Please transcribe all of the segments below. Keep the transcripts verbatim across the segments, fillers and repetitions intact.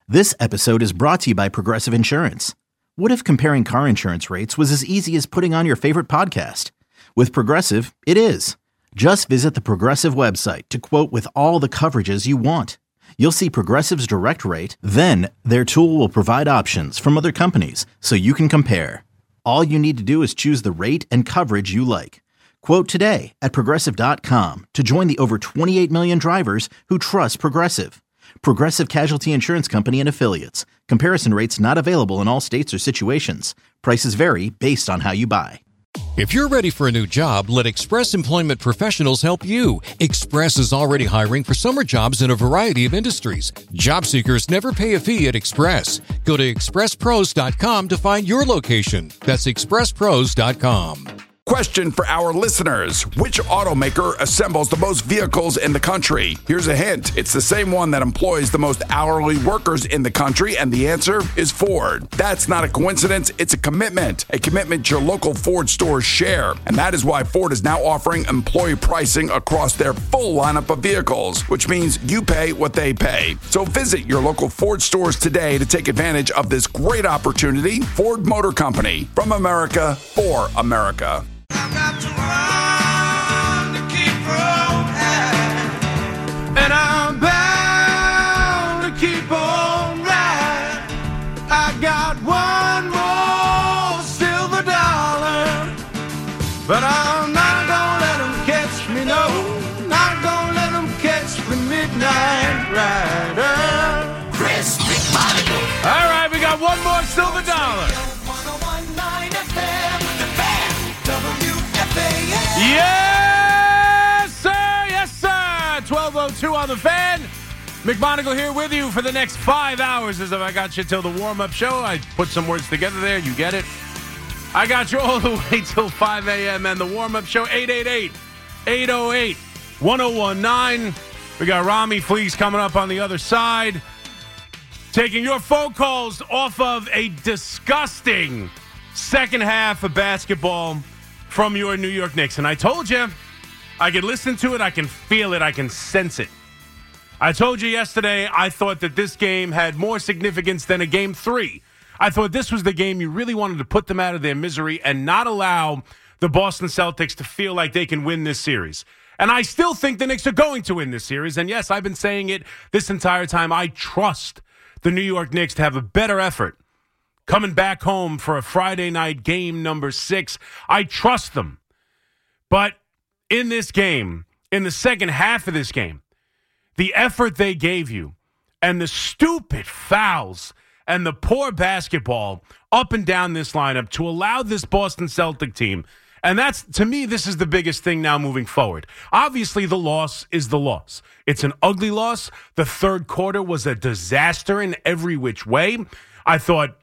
This episode is brought to you by Progressive Insurance. What if comparing car insurance rates was as easy as putting on your favorite podcast? With Progressive, it is. Just visit the Progressive website to quote with all the coverages you want. You'll see Progressive's direct rate, then their tool will provide options from other companies so you can compare. All you need to do is choose the rate and coverage you like. Quote today at progressive dot com to join the over twenty-eight million drivers who trust Progressive. Progressive Casualty Insurance Company and Affiliates. Comparison rates not available in all states or situations. Prices vary based on how you buy. If you're ready for a new job, let Express Employment Professionals help you. Express is already hiring for summer jobs in a variety of industries. Job seekers never pay a fee at Express. Go to express pros dot com to find your location. That's express pros dot com. Question for our listeners. Which automaker assembles the most vehicles in the country? Here's a hint. It's the same one that employs the most hourly workers in the country, and the answer is Ford. That's not a coincidence. It's a commitment. A commitment your local Ford stores share. And that is why Ford is now offering employee pricing across their full lineup of vehicles, which means you pay what they pay. So visit your local Ford stores today to take advantage of this great opportunity. Ford Motor Company. From America, for America. I got to run to keep from high, and I'm bound to keep on riding. I got one more silver dollar, but I'm not gonna let them catch me, no, not gonna let them catch me, Midnight Rider. Chris McMonagle. All right, we got one more silver dollar. Yes, sir. Yes, sir. twelve oh two on the Fan. McMonagle here with you for the next five hours as if I got you till the warm-up show. I put some words together there. You get it. I got you all the way till five a.m. and the warm-up show, eight eight eight, eight oh eight, one oh one nine. We got Rami Fleece coming up on the other side, taking your phone calls off of a disgusting second half of basketball from your New York Knicks. And I told you, I can listen to it, I can feel it, I can sense it. I told you yesterday, I thought that this game had more significance than a game three. I thought this was the game you really wanted to put them out of their misery and not allow the Boston Celtics to feel like they can win this series. And I still think the Knicks are going to win this series. And yes, I've been saying it this entire time. I trust the New York Knicks to have a better effort coming back home for a Friday night game number six. I trust them. But in this game, in the second half of this game, the effort they gave you and the stupid fouls and the poor basketball up and down this lineup to allow this Boston Celtic team, and that's, to me, this is the biggest thing now moving forward. Obviously, the loss is the loss. It's an ugly loss. The third quarter was a disaster in every which way. I thought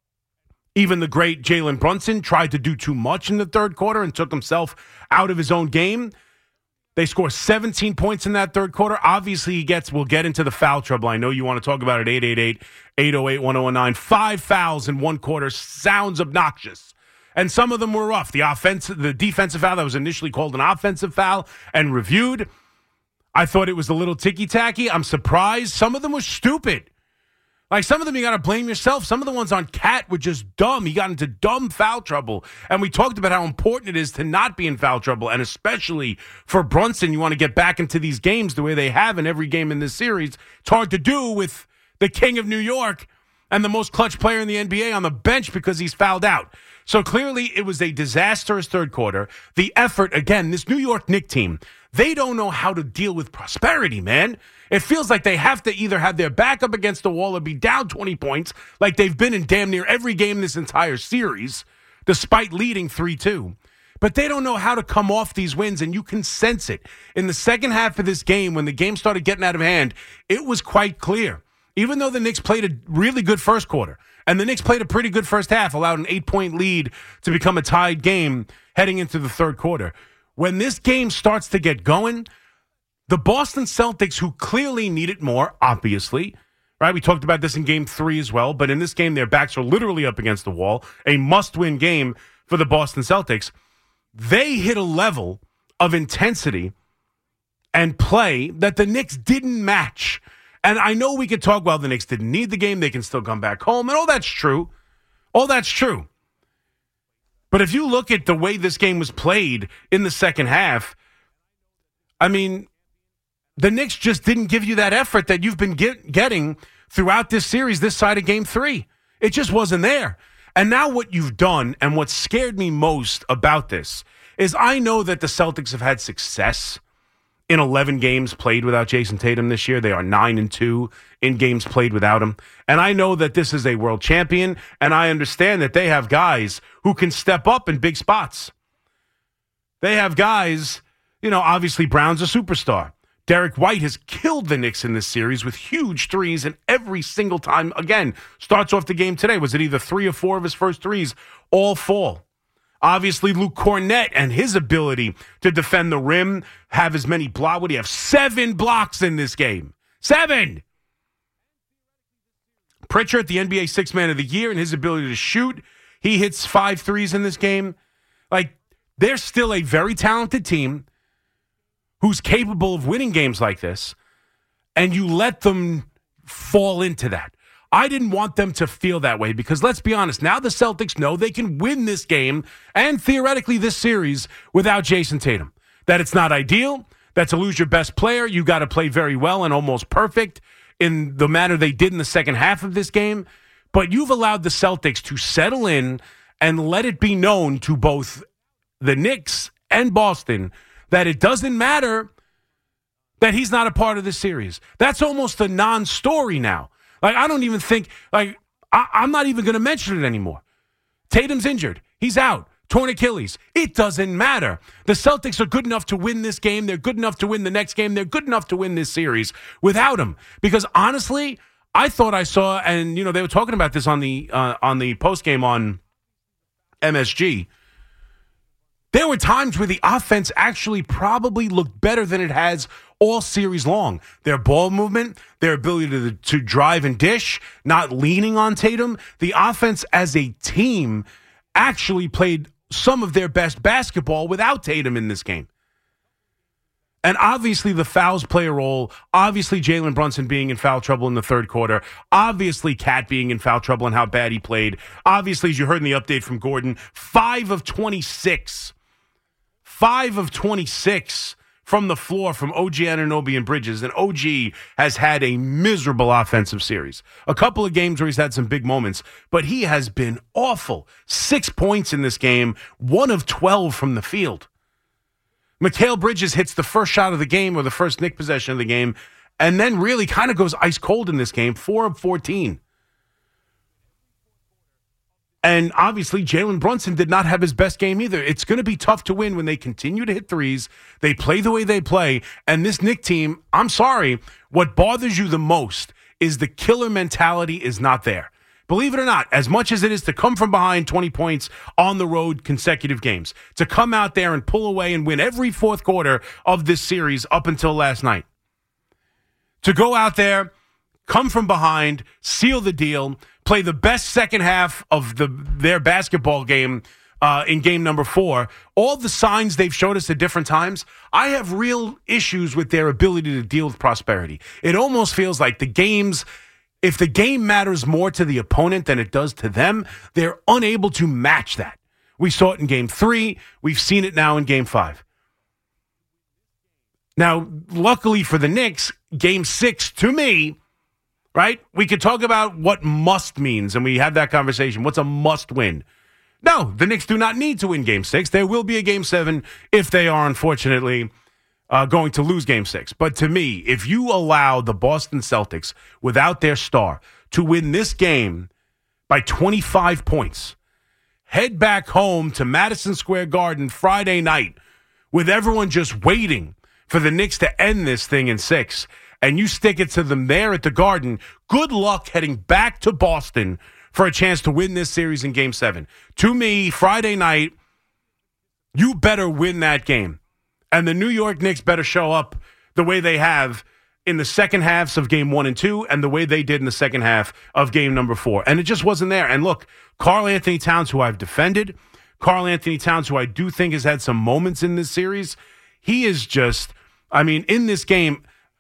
even the great Jalen Brunson tried to do too much in the third quarter and took himself out of his own game. They score seventeen points in that third quarter. Obviously, he gets, we'll get into the foul trouble. I know you want to talk about it, eight eight eight, eight oh eight, one oh one nine. Five fouls in one quarter sounds obnoxious. And some of them were rough. The offensive, the defensive foul that was initially called an offensive foul and reviewed, I thought it was a little ticky-tacky. I'm surprised. Some of them were stupid. Like, some of them you got to blame yourself. Some of the ones on Cat were just dumb. He got into dumb foul trouble. And we talked about how important it is to not be in foul trouble. And especially for Brunson, you want to get back into these games the way they have in every game in this series. It's hard to do with the king of New York and the most clutch player in the N B A on the bench because he's fouled out. So clearly it was a disastrous third quarter. The effort, again, this New York Knicks team, they don't know how to deal with prosperity, man. It feels like they have to either have their back up against the wall or be down twenty points like they've been in damn near every game this entire series, despite leading three two. But they don't know how to come off these wins, and you can sense it. In the second half of this game, when the game started getting out of hand, it was quite clear. Even though the Knicks played a really good first quarter, and the Knicks played a pretty good first half, allowed an eight-point lead to become a tied game heading into the third quarter. When this game starts to get going, the Boston Celtics, who clearly need it more, obviously, right? We talked about this in game three as well, but in this game, their backs are literally up against the wall. A must-win game for the Boston Celtics. They hit a level of intensity and play that the Knicks didn't match. And I know we could talk, well, the Knicks didn't need the game. They can still come back home. And all that's true. All that's true. But if you look at the way this game was played in the second half, I mean, the Knicks just didn't give you that effort that you've been get, getting throughout this series, this side of game three. It just wasn't there. And now what you've done, and what scared me most about this, is I know that the Celtics have had success in eleven games played without Jason Tatum this year. They are nine and two in games played without him. And I know that this is a world champion, and I understand that they have guys who can step up in big spots. They have guys, you know, obviously Brown's a superstar. Derek White has killed the Knicks in this series with huge threes, and every single time, again, starts off the game today. Was it either three or four of his first threes all fall? Obviously, Luke Cornett and his ability to defend the rim, have as many blocks. What do you have? Seven blocks in this game. Seven! Pritchard, the N B A Sixth Man of the Year, and his ability to shoot. He hits five threes in this game. Like, they're still a very talented team who's capable of winning games like this, and you let them fall into that. I didn't want them to feel that way because, let's be honest, now the Celtics know they can win this game and theoretically this series without Jason Tatum. That it's not ideal, that to lose your best player, you got to play very well and almost perfect in the manner they did in the second half of this game. But you've allowed the Celtics to settle in and let it be known to both the Knicks and Boston that it doesn't matter that he's not a part of this series. That's almost a non-story now. Like, I don't even think, like, I, I'm not even going to mention it anymore. Tatum's injured. He's out. Torn Achilles. It doesn't matter. The Celtics are good enough to win this game. They're good enough to win the next game. They're good enough to win this series without him. Because, honestly, I thought I saw, and, you know, they were talking about this on the, uh, on the postgame on M S G. There were times where the offense actually probably looked better than it has all series long. Their ball movement, their ability to, to drive and dish, not leaning on Tatum. The offense as a team actually played some of their best basketball without Tatum in this game. And obviously the fouls play a role. Obviously Jalen Brunson being in foul trouble in the third quarter. Obviously Cat being in foul trouble and how bad he played. Obviously, as you heard in the update from Gordon, five of twenty-six. five of twenty-six from the floor from O G Anunoby and Bridges. And O G has had a miserable offensive series. A couple of games where he's had some big moments, but he has been awful. Six points in this game, one of twelve from the field. Mikal Bridges hits the first shot of the game or the first Knick possession of the game, and then really kind of goes ice cold in this game, four of fourteen. And obviously, Jalen Brunson did not have his best game either. It's going to be tough to win when they continue to hit threes. They play the way they play. And this Knick team, I'm sorry, what bothers you the most is the killer mentality is not there. Believe it or not, as much as it is to come from behind twenty points on the road consecutive games, to come out there and pull away and win every fourth quarter of this series up until last night. To go out there, come from behind, seal the deal, play the best second half of the their basketball game uh, in game number four. All the signs they've showed us at different times, I have real issues with their ability to deal with prosperity. It almost feels like the games, if the game matters more to the opponent than it does to them, they're unable to match that. We saw it in game three. We've seen it now in game five. Now, luckily for the Knicks, game six, to me, right? We could talk about what must means, and we have that conversation. What's a must win? No, the Knicks do not need to win game six. There will be a game seven if they are, unfortunately, uh, going to lose game six. But to me, if you allow the Boston Celtics, without their star, to win this game by twenty-five points, head back home to Madison Square Garden Friday night with everyone just waiting for the Knicks to end this thing in six, and you stick it to them there at the Garden, good luck heading back to Boston for a chance to win this series in Game seven. To me, Friday night, you better win that game. And the New York Knicks better show up the way they have in the second halves of Game one and two and the way they did in the second half of Game number four. And it just wasn't there. And look, Karl Anthony Towns, who I've defended, Karl Anthony Towns, who I do think has had some moments in this series, he is just, I mean, in this game,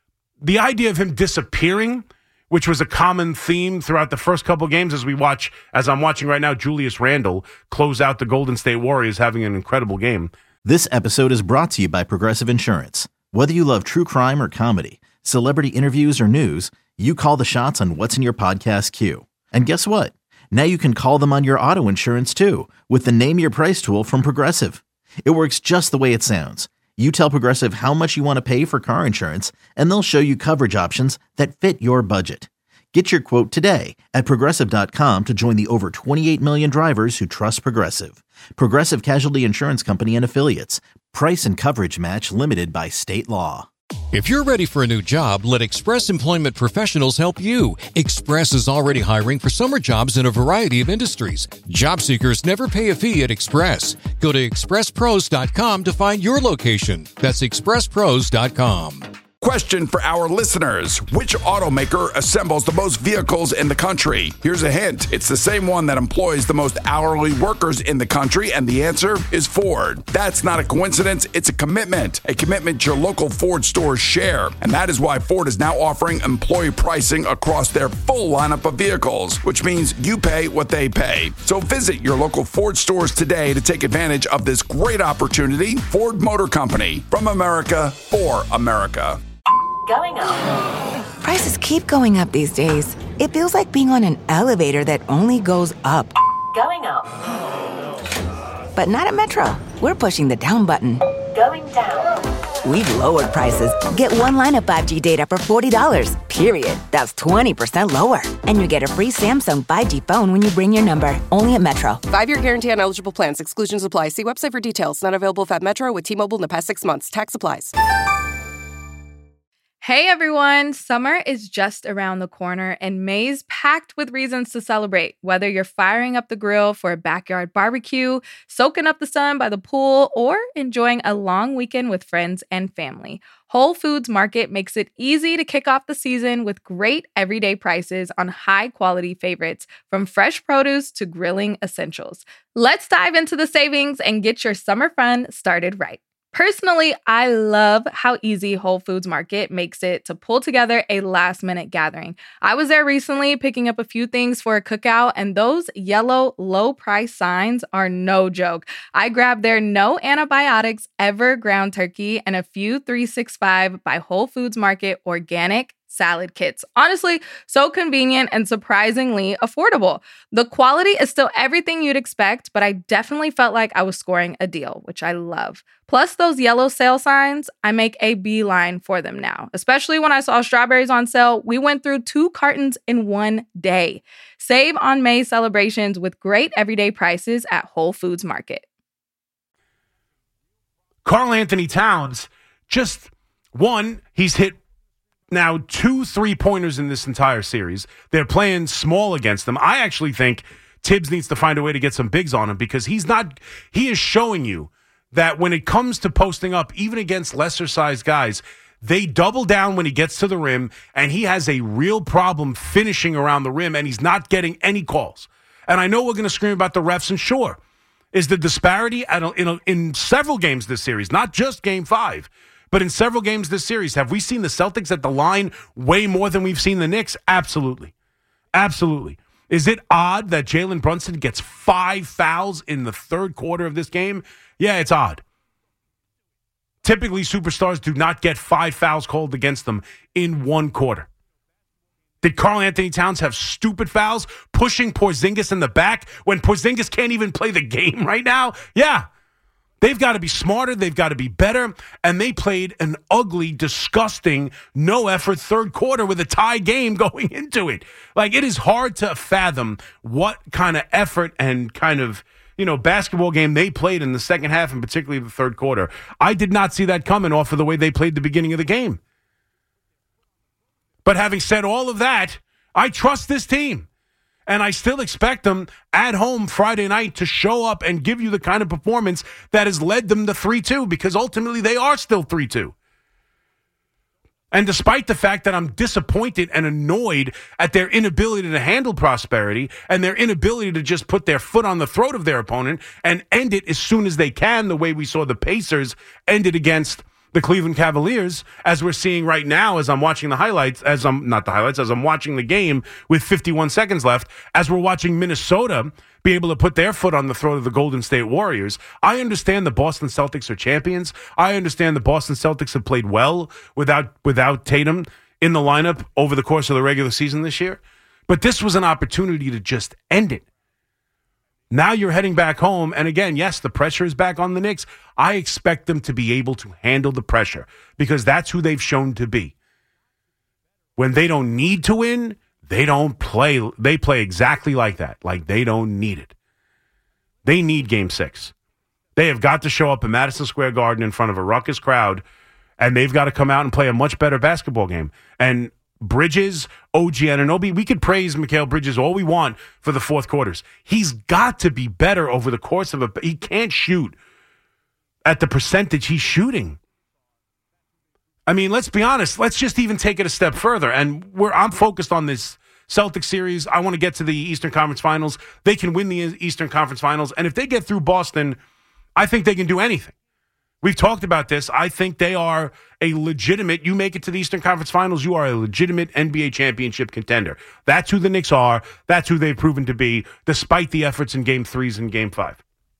the idea of him disappearing, which was a common theme throughout the first couple games as we watch, as I'm watching right now, Julius Randle close out the Golden State Warriors having an incredible game. This episode is brought to you by Progressive Insurance. Whether you love true crime or comedy, celebrity interviews or news, you call the shots on what's in your podcast queue. And guess what? Now you can call them on your auto insurance too with the Name Your Price tool from Progressive. It works just the way it sounds. You tell Progressive how much you want to pay for car insurance, and they'll show you coverage options that fit your budget. Get your quote today at Progressive dot com to join the over twenty-eight million drivers who trust Progressive. Progressive Casualty Insurance Company and Affiliates. Price and coverage match limited by state law. If you're ready for a new job, let Express Employment Professionals help you. Express is already hiring for summer jobs in a variety of industries. Job seekers never pay a fee at Express. Go to express pros dot com to find your location. That's express pros dot com. Question for our listeners. Which automaker assembles the most vehicles in the country? Here's a hint. It's the same one that employs the most hourly workers in the country, and the answer is Ford. That's not a coincidence. It's a commitment. A commitment your local Ford stores share. And that is why Ford is now offering employee pricing across their full lineup of vehicles, which means you pay what they pay. So visit your local Ford stores today to take advantage of this great opportunity. Ford Motor Company. From America, for America. Going up. Prices keep going up these days. It feels like being on an elevator that only goes up. Going up. But not at Metro. We're pushing the down button. Going down. We've lowered prices. Get one line of five G data for forty dollars, period. That's twenty percent lower. And you get a free Samsung five G phone when you bring your number. Only at Metro. Five-year guarantee on eligible plans. Exclusions apply. See website for details. Not available at Metro with T-Mobile in the past six months. Tax applies. Hey everyone, summer is just around the corner and May's packed with reasons to celebrate. Whether you're firing up the grill for a backyard barbecue, soaking up the sun by the pool, or enjoying a long weekend with friends and family, Whole Foods Market makes it easy to kick off the season with great everyday prices on high-quality favorites, from fresh produce to grilling essentials. Let's dive into the savings and get your summer fun started right. Personally, I love how easy Whole Foods Market makes it to pull together a last-minute gathering. I was there recently picking up a few things for a cookout, and those yellow low-price signs are no joke. I grabbed their no antibiotics ever ground turkey and a few three sixty-five by Whole Foods Market organic salad kits. Honestly, so convenient and surprisingly affordable. The quality is still everything you'd expect, but I definitely felt like I was scoring a deal, which I love. Plus those yellow sale signs, I make a beeline for them now. Especially when I saw strawberries on sale, we went through two cartons in one day. Save on May celebrations with great everyday prices at Whole Foods Market. Karl Anthony Towns, just one, he's hit now two three-pointers in this entire series. They're playing small against them. I actually think Tibbs needs to find a way to get some bigs on him because he's not, he is showing you that when it comes to posting up, even against lesser-sized guys, they double down when he gets to the rim, and he has a real problem finishing around the rim, and he's not getting any calls. And I know we're going to scream about the refs, and sure, is the disparity at a, in, a, in several games this series, not just game five, but in several games this series, have we seen the Celtics at the line way more than we've seen the Knicks? Absolutely. Absolutely. Is it odd that Jalen Brunson gets five fouls in the third quarter of this game? Yeah, it's odd. Typically, superstars do not get five fouls called against them in one quarter. Did Karl Anthony Towns have stupid fouls pushing Porzingis in the back when Porzingis can't even play the game right now? Yeah. They've got to be smarter. They've got to be better. And they played an ugly, disgusting, no-effort third quarter with a tie game going into it. Like, it is hard to fathom what kind of effort and kind of, you know, basketball game they played in the second half and particularly the third quarter. I did not see that coming off of the way they played the beginning of the game. But having said all of that, I trust this team. And I still expect them at home Friday night to show up and give you the kind of performance that has led them to three two, because ultimately they are still three two. And despite the fact that I'm disappointed and annoyed at their inability to handle prosperity and their inability to just put their foot on the throat of their opponent and end it as soon as they can, the way we saw the Pacers end it against the Cleveland Cavaliers, as we're seeing right now, as I'm watching the highlights, as I'm not the highlights, as I'm watching the game with fifty-one seconds left, as we're watching Minnesota be able to put their foot on the throat of the Golden State Warriors. I understand the Boston Celtics are champions. I understand the Boston Celtics have played well without without Tatum in the lineup over the course of the regular season this year. But this was an opportunity to just end it. Now you're heading back home, and again, yes, the pressure is back on the Knicks. I expect them to be able to handle the pressure because that's who they've shown to be. When they don't need to win, they don't play. They play exactly like that, like they don't need it. They need Game Six. They have got to show up in Madison Square Garden in front of a ruckus crowd, and they've got to come out and play a much better basketball game. And Bridges, O G Anunoby, we could praise Mikal Bridges all we want for the fourth quarters. He's got to be better over the course of a. He can't shoot at the percentage he's shooting. I mean, let's be honest. Let's just even take it a step further. And we're, I'm focused on this Celtics series. I want to get to the Eastern Conference Finals. They can win the Eastern Conference Finals. And if they get through Boston, I think they can do anything. We've talked about this. I think they are a legitimate, you make it to the Eastern Conference Finals, you are a legitimate N B A championship contender. That's who the Knicks are. That's who they've proven to be, despite the efforts in Game threes and Game five.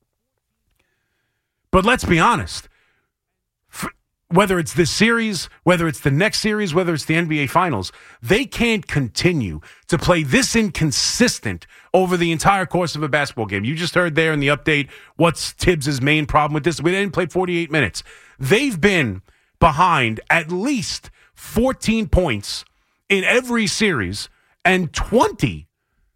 But let's be honest. Whether it's this series, whether it's the next series, whether it's the N B A Finals, they can't continue to play this inconsistent over the entire course of a basketball game. You just heard there in the update what's Tibbs' main problem with this. We didn't play forty-eight minutes. They've been behind at least fourteen points in every series and twenty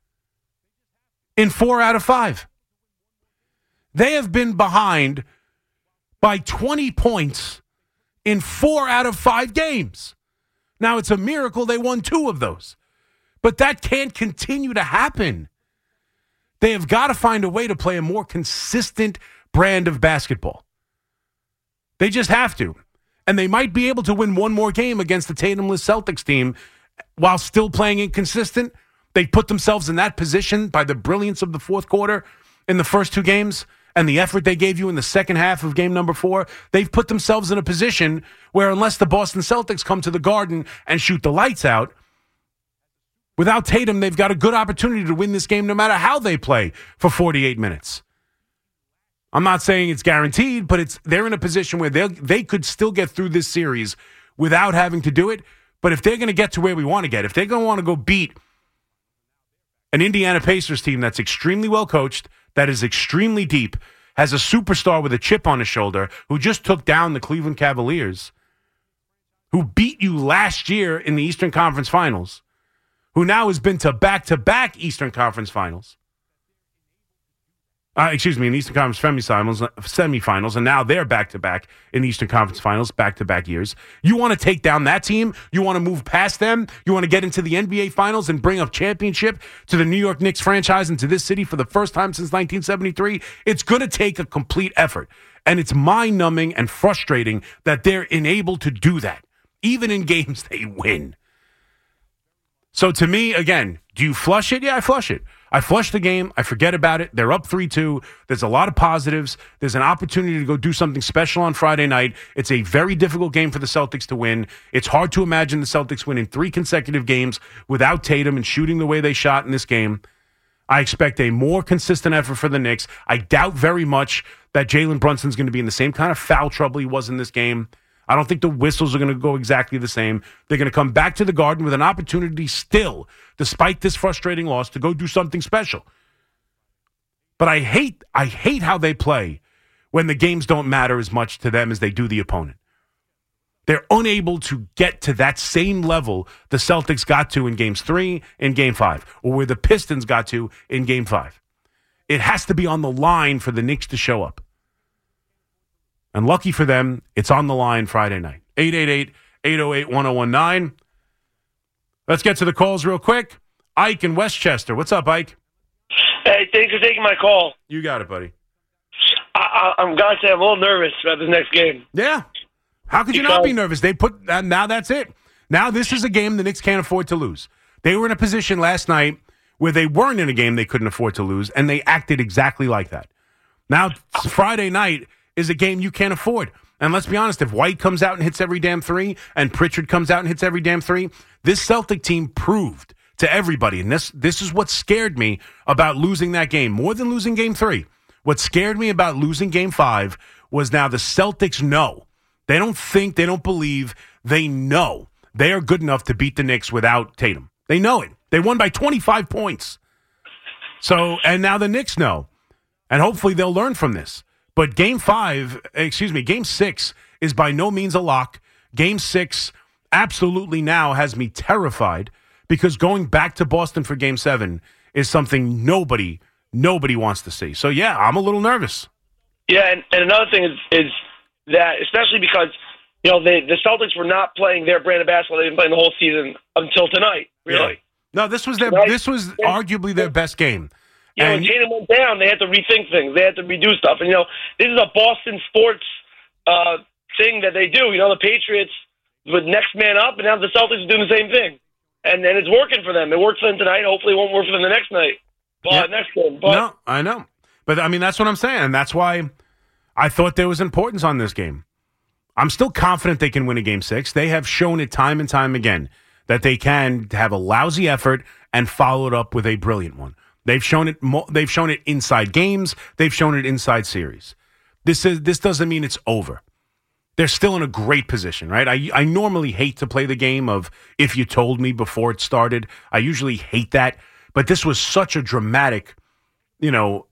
in four out of five. They have been behind by twenty points in four out of five games. Now, it's a miracle they won two of those. But that can't continue to happen. They have got to find a way to play a more consistent brand of basketball. They just have to. And they might be able to win one more game against the Tatumless Celtics team while still playing inconsistent. They put themselves in that position by the brilliance of the fourth quarter in the first two games. And the effort they gave you in the second half of game number four, they've put themselves in a position where unless the Boston Celtics come to the Garden and shoot the lights out, without Tatum, they've got a good opportunity to win this game no matter how they play for forty-eight minutes. I'm not saying it's guaranteed, but it's they're in a position where they they could still get through this series without having to do it. But if they're going to get to where we want to get, if they're going to want to go beat an Indiana Pacers team that's extremely well coached, that is extremely deep, has a superstar with a chip on his shoulder who just took down the Cleveland Cavaliers, who beat you last year in the Eastern Conference Finals, who now has been to back-to-back Eastern Conference Finals. Uh, excuse me, in Eastern Conference semifinals, semifinals, and now they're back-to-back in Eastern Conference Finals, back-to-back years. You want to take down that team? You want to move past them? You want to get into the N B A Finals and bring a championship to the New York Knicks franchise and to this city for the first time since nineteen seventy-three? It's going to take a complete effort, and it's mind-numbing and frustrating that they're unable to do that, even in games they win. So to me, again, do you flush it? Yeah, I flush it. I flush the game. I forget about it. They're up three two. There's a lot of positives. There's an opportunity to go do something special on Friday night. It's a very difficult game for the Celtics to win. It's hard to imagine the Celtics winning three consecutive games without Tatum and shooting the way they shot in this game. I expect a more consistent effort for the Knicks. I doubt very much that Jalen Brunson's going to be in the same kind of foul trouble he was in this game. I don't think the whistles are going to go exactly the same. They're going to come back to the Garden with an opportunity still, despite this frustrating loss, to go do something special. But I hate I hate how they play when the games don't matter as much to them as they do the opponent. They're unable to get to that same level the Celtics got to in games three and game five, or where the Pistons got to in game five. It has to be on the line for the Knicks to show up. And lucky for them, it's on the line Friday night. eight eight eight, eight oh eight, one oh one nine. Let's get to the calls real quick. Ike in Westchester. What's up, Ike? Hey, thanks for taking my call. You got it, buddy. I, I, I'm going to say I'm a little nervous about this next game. Yeah. How could you because... not be nervous? They put uh, now that's it. Now this is a game the Knicks can't afford to lose. They were in a position last night where they weren't in a game they couldn't afford to lose, and they acted exactly like that. Now, Friday night is a game you can't afford. And let's be honest, if White comes out and hits every damn three and Pritchard comes out and hits every damn three, this Celtic team proved to everybody, and this this is what scared me about losing that game, more than losing game three. What scared me about losing game five was now the Celtics know. They don't think, they don't believe, they know they are good enough to beat the Knicks without Tatum. They know it. They won by twenty-five points. So, and now the Knicks know. And hopefully they'll learn from this. But game five, excuse me, game six is by no means a lock. Game six absolutely now has me terrified because going back to Boston for game seven is something nobody, nobody wants to see. So, yeah, I'm a little nervous. Yeah, and, and another thing is, is that, especially because, you know, they, the Celtics were not playing their brand of basketball. They've been playing the whole season until tonight, really. Yeah. No, this was their, Tonight, this was arguably their best game. You know, when Tatum went down, they had to rethink things. They had to redo stuff. And, you know, this is a Boston sports uh, thing that they do. You know, the Patriots with next man up, and now the Celtics are doing the same thing. And and it's working for them. It worked for them tonight. Hopefully it won't work for them the next night. But yeah. next game. But, no, I know. But, I mean, that's what I'm saying. And that's why I thought there was importance on this game. I'm still confident they can win a game six. They have shown it time and time again that they can have a lousy effort and follow it up with a brilliant one. They've shown it. They've shown it inside games. They've shown it inside series. This is. This doesn't mean it's over. They're still in a great position, right? I I normally hate to play the game of if you told me before it started. I usually hate that, but this was such a dramatic, you know,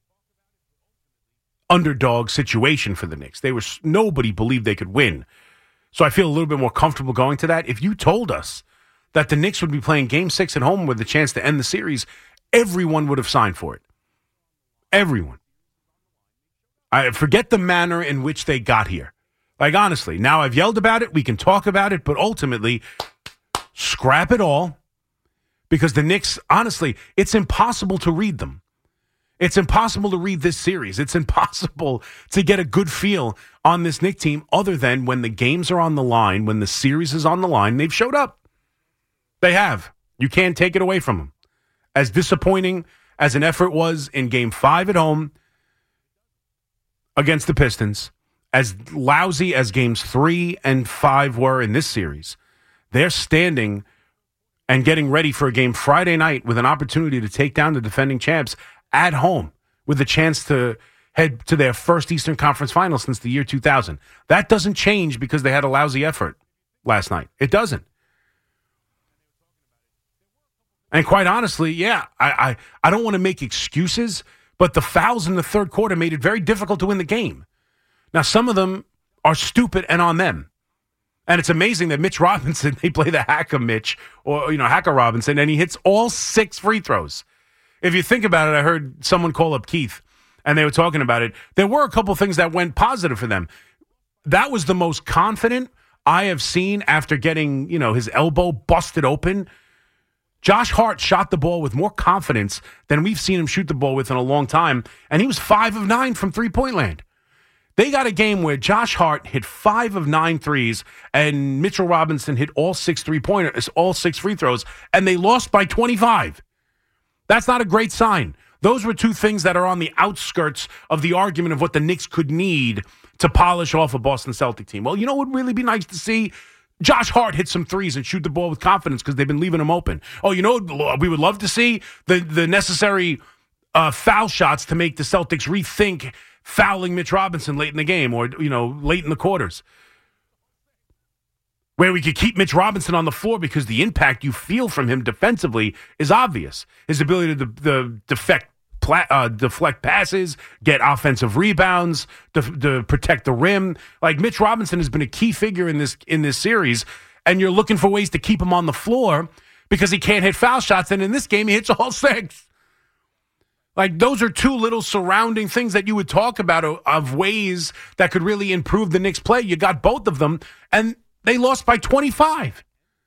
underdog situation for the Knicks. They were nobody believed they could win, so I feel a little bit more comfortable going to that. If you told us that the Knicks would be playing Game Six at home with a chance to end the series, everyone would have signed for it. Everyone. I forget the manner in which they got here. Like, honestly, now I've yelled about it. We can talk about it, but ultimately, scrap it all because the Knicks, honestly, it's impossible to read them. It's impossible to read this series. It's impossible to get a good feel on this Knicks team other than when the games are on the line, when the series is on the line, they've showed up. They have. You can't take it away from them. As disappointing as an effort was in game five at home against the Pistons, as lousy as games three and five were in this series, they're standing and getting ready for a game Friday night with an opportunity to take down the defending champs at home with a chance to head to their first Eastern Conference final since the year two thousand. That doesn't change because they had a lousy effort last night. It doesn't. And quite honestly, yeah, I, I, I don't want to make excuses, but the fouls in the third quarter made it very difficult to win the game. Now, some of them are stupid and on them. And it's amazing that Mitch Robinson, they play the Hacker Mitch, or, you know, Hacker Robinson, and he hits all six free throws. If you think about it, I heard someone call up Keith, and they were talking about it. There were a couple things that went positive for them. That was the most confident I have seen after getting, you know, his elbow busted open. Josh Hart shot the ball with more confidence than we've seen him shoot the ball with in a long time, and he was five of nine from three-point land. They got a game where Josh Hart hit five of nine threes, and Mitchell Robinson hit all six three-pointers, all six free throws, and they lost by twenty-five. That's not a great sign. Those were two things that are on the outskirts of the argument of what the Knicks could need to polish off a Boston Celtic team. Well, you know what would really be nice to see? Josh Hart hit some threes and shoot the ball with confidence because they've been leaving him open. Oh, you know what we would love to see? The the necessary uh, foul shots to make the Celtics rethink fouling Mitch Robinson late in the game or, you know, late in the quarters. Where we could keep Mitch Robinson on the floor because the impact you feel from him defensively is obvious. His ability to the defect, uh, deflect passes, get offensive rebounds, to, to protect the rim. Like, Mitch Robinson has been a key figure in this in this series, and you're looking for ways to keep him on the floor because he can't hit foul shots, and in this game he hits all six. Like, those are two little surrounding things that you would talk about of, of ways that could really improve the Knicks' play. You got both of them, and they lost by twenty-five.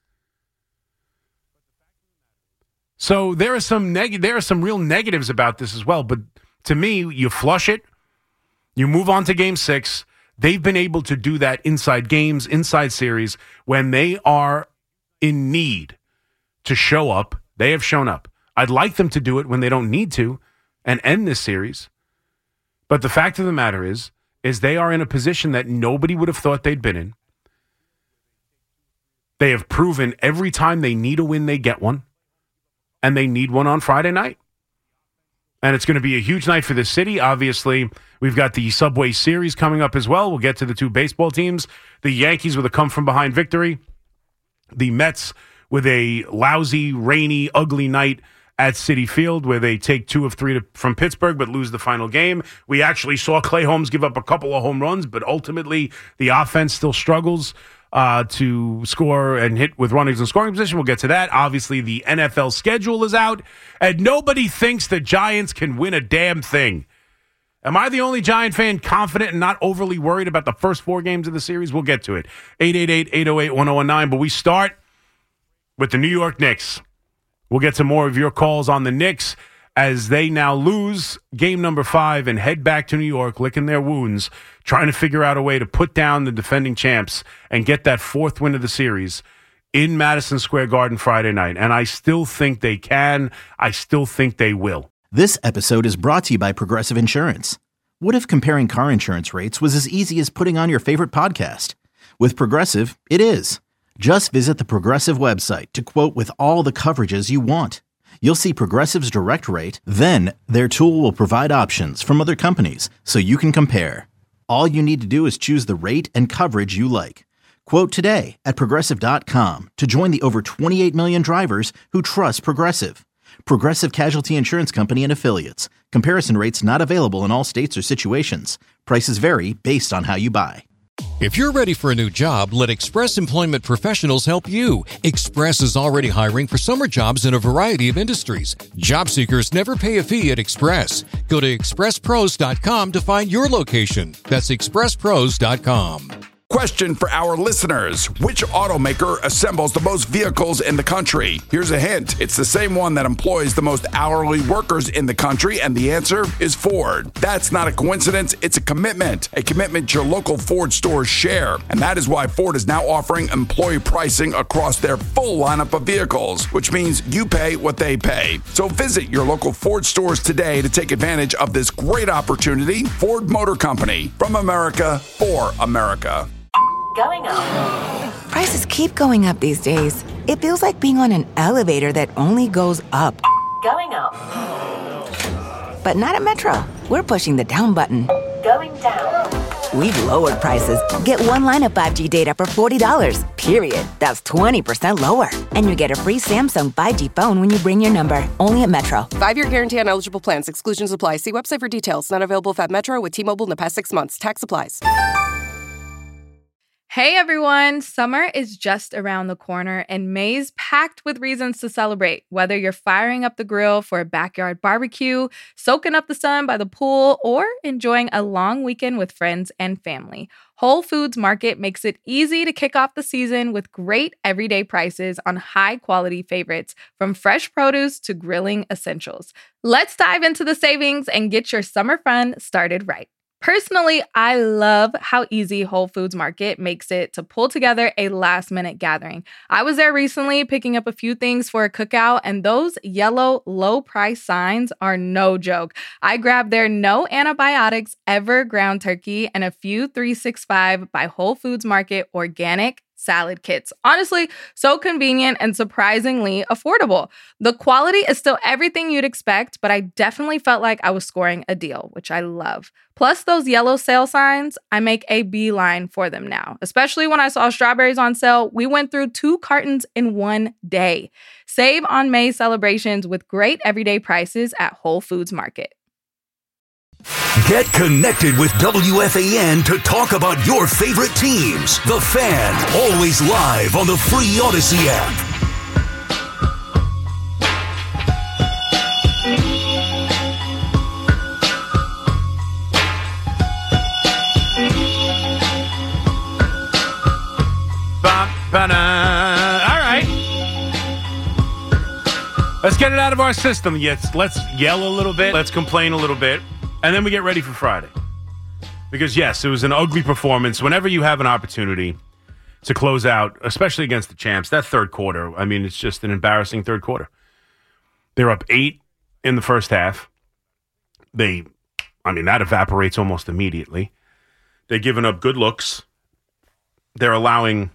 So there are some neg- there are some real negatives about this as well. But to me, you flush it, you move on to game six. They've been able to do that inside games, inside series, when they are in need to show up. They have shown up. I'd like them to do it when they don't need to and end this series. But the fact of the matter is, is they are in a position that nobody would have thought they'd been in. They have proven every time they need a win, they get one. And they need one on Friday night. And it's going to be a huge night for the city. Obviously, we've got the Subway Series coming up as well. We'll get to the two baseball teams. The Yankees with a come-from-behind victory. The Mets with a lousy, rainy, ugly night at Citi Field where they take two of three to, from Pittsburgh but lose the final game. We actually saw Clay Holmes give up a couple of home runs, but ultimately the offense still struggles uh, to score and hit with runners in scoring position. We'll get to that. Obviously, the N F L schedule is out, and nobody thinks the Giants can win a damn thing. Am I the only Giant fan confident and not overly worried about the first four games of the series? We'll get to it. eight eight eight, eight oh eight, one oh one nine. But we start with the New York Knicks. We'll get to more of your calls on the Knicks as they now lose game number five and head back to New York, licking their wounds, trying to figure out a way to put down the defending champs and get that fourth win of the series in Madison Square Garden Friday night. And I still think they can. I still think they will. This episode is brought to you by Progressive Insurance. What if comparing car insurance rates was as easy as putting on your favorite podcast? With Progressive, it is. Just visit the Progressive website to quote with all the coverages you want. You'll see Progressive's direct rate, then their tool will provide options from other companies so you can compare. All you need to do is choose the rate and coverage you like. Quote today at Progressive dot com to join the over twenty-eight million drivers who trust Progressive. Progressive Casualty Insurance Company and Affiliates. Comparison rates not available in all states or situations. Prices vary based on how you buy. If you're ready for a new job, let Express Employment Professionals help you. Express is already hiring for summer jobs in a variety of industries. Job seekers never pay a fee at Express. Go to express pros dot com to find your location. That's express pros dot com. Question for our listeners. Which automaker assembles the most vehicles in the country? Here's a hint. It's the same one that employs the most hourly workers in the country, and the answer is Ford. That's not a coincidence. It's a commitment. A commitment your local Ford stores share. And that is why Ford is now offering employee pricing across their full lineup of vehicles, which means you pay what they pay. So visit your local Ford stores today to take advantage of this great opportunity. Ford Motor Company. From America, for America. Going up. Prices keep going up these days. It feels like being on an elevator that only goes up. Going up. But not at Metro. We're pushing the down button. Going down. We've lowered prices. Get one line of five G data for forty dollars, period. That's twenty percent lower. And you get a free Samsung five G phone when you bring your number. Only at Metro. Five-year guarantee on eligible plans. Exclusions apply. See website for details. Not available if at Metro with T-Mobile in the past six months. Tax applies. Hey everyone, summer is just around the corner and May's packed with reasons to celebrate. Whether you're firing up the grill for a backyard barbecue, soaking up the sun by the pool, or enjoying a long weekend with friends and family, Whole Foods Market makes it easy to kick off the season with great everyday prices on high-quality favorites, from fresh produce to grilling essentials. Let's dive into the savings and get your summer fun started right. Personally, I love how easy Whole Foods Market makes it to pull together a last-minute gathering. I was there recently picking up a few things for a cookout, and those yellow low-price signs are no joke. I grabbed their no antibiotics ever ground turkey and a few three sixty-five by Whole Foods Market organic salad kits. Honestly, so convenient and surprisingly affordable. The quality is still everything you'd expect, but I definitely felt like I was scoring a deal, which I love. Plus those yellow sale signs, I make a beeline for them now. Especially when I saw strawberries on sale, we went through two cartons in one day. Save on May celebrations with great everyday prices at Whole Foods Market. Get connected with W F A N to talk about your favorite teams. The Fan, always live on the free Odyssey app. Ba-ba-da. All right. Let's get it out of our system. Yes, let's yell a little bit. Let's complain a little bit. And then we get ready for Friday. Because, yes, it was an ugly performance. Whenever you have an opportunity to close out, especially against the champs, that third quarter, I mean, it's just an embarrassing third quarter. They're up eight in the first half. They, I mean, that evaporates almost immediately. They're giving up good looks. They're allowing,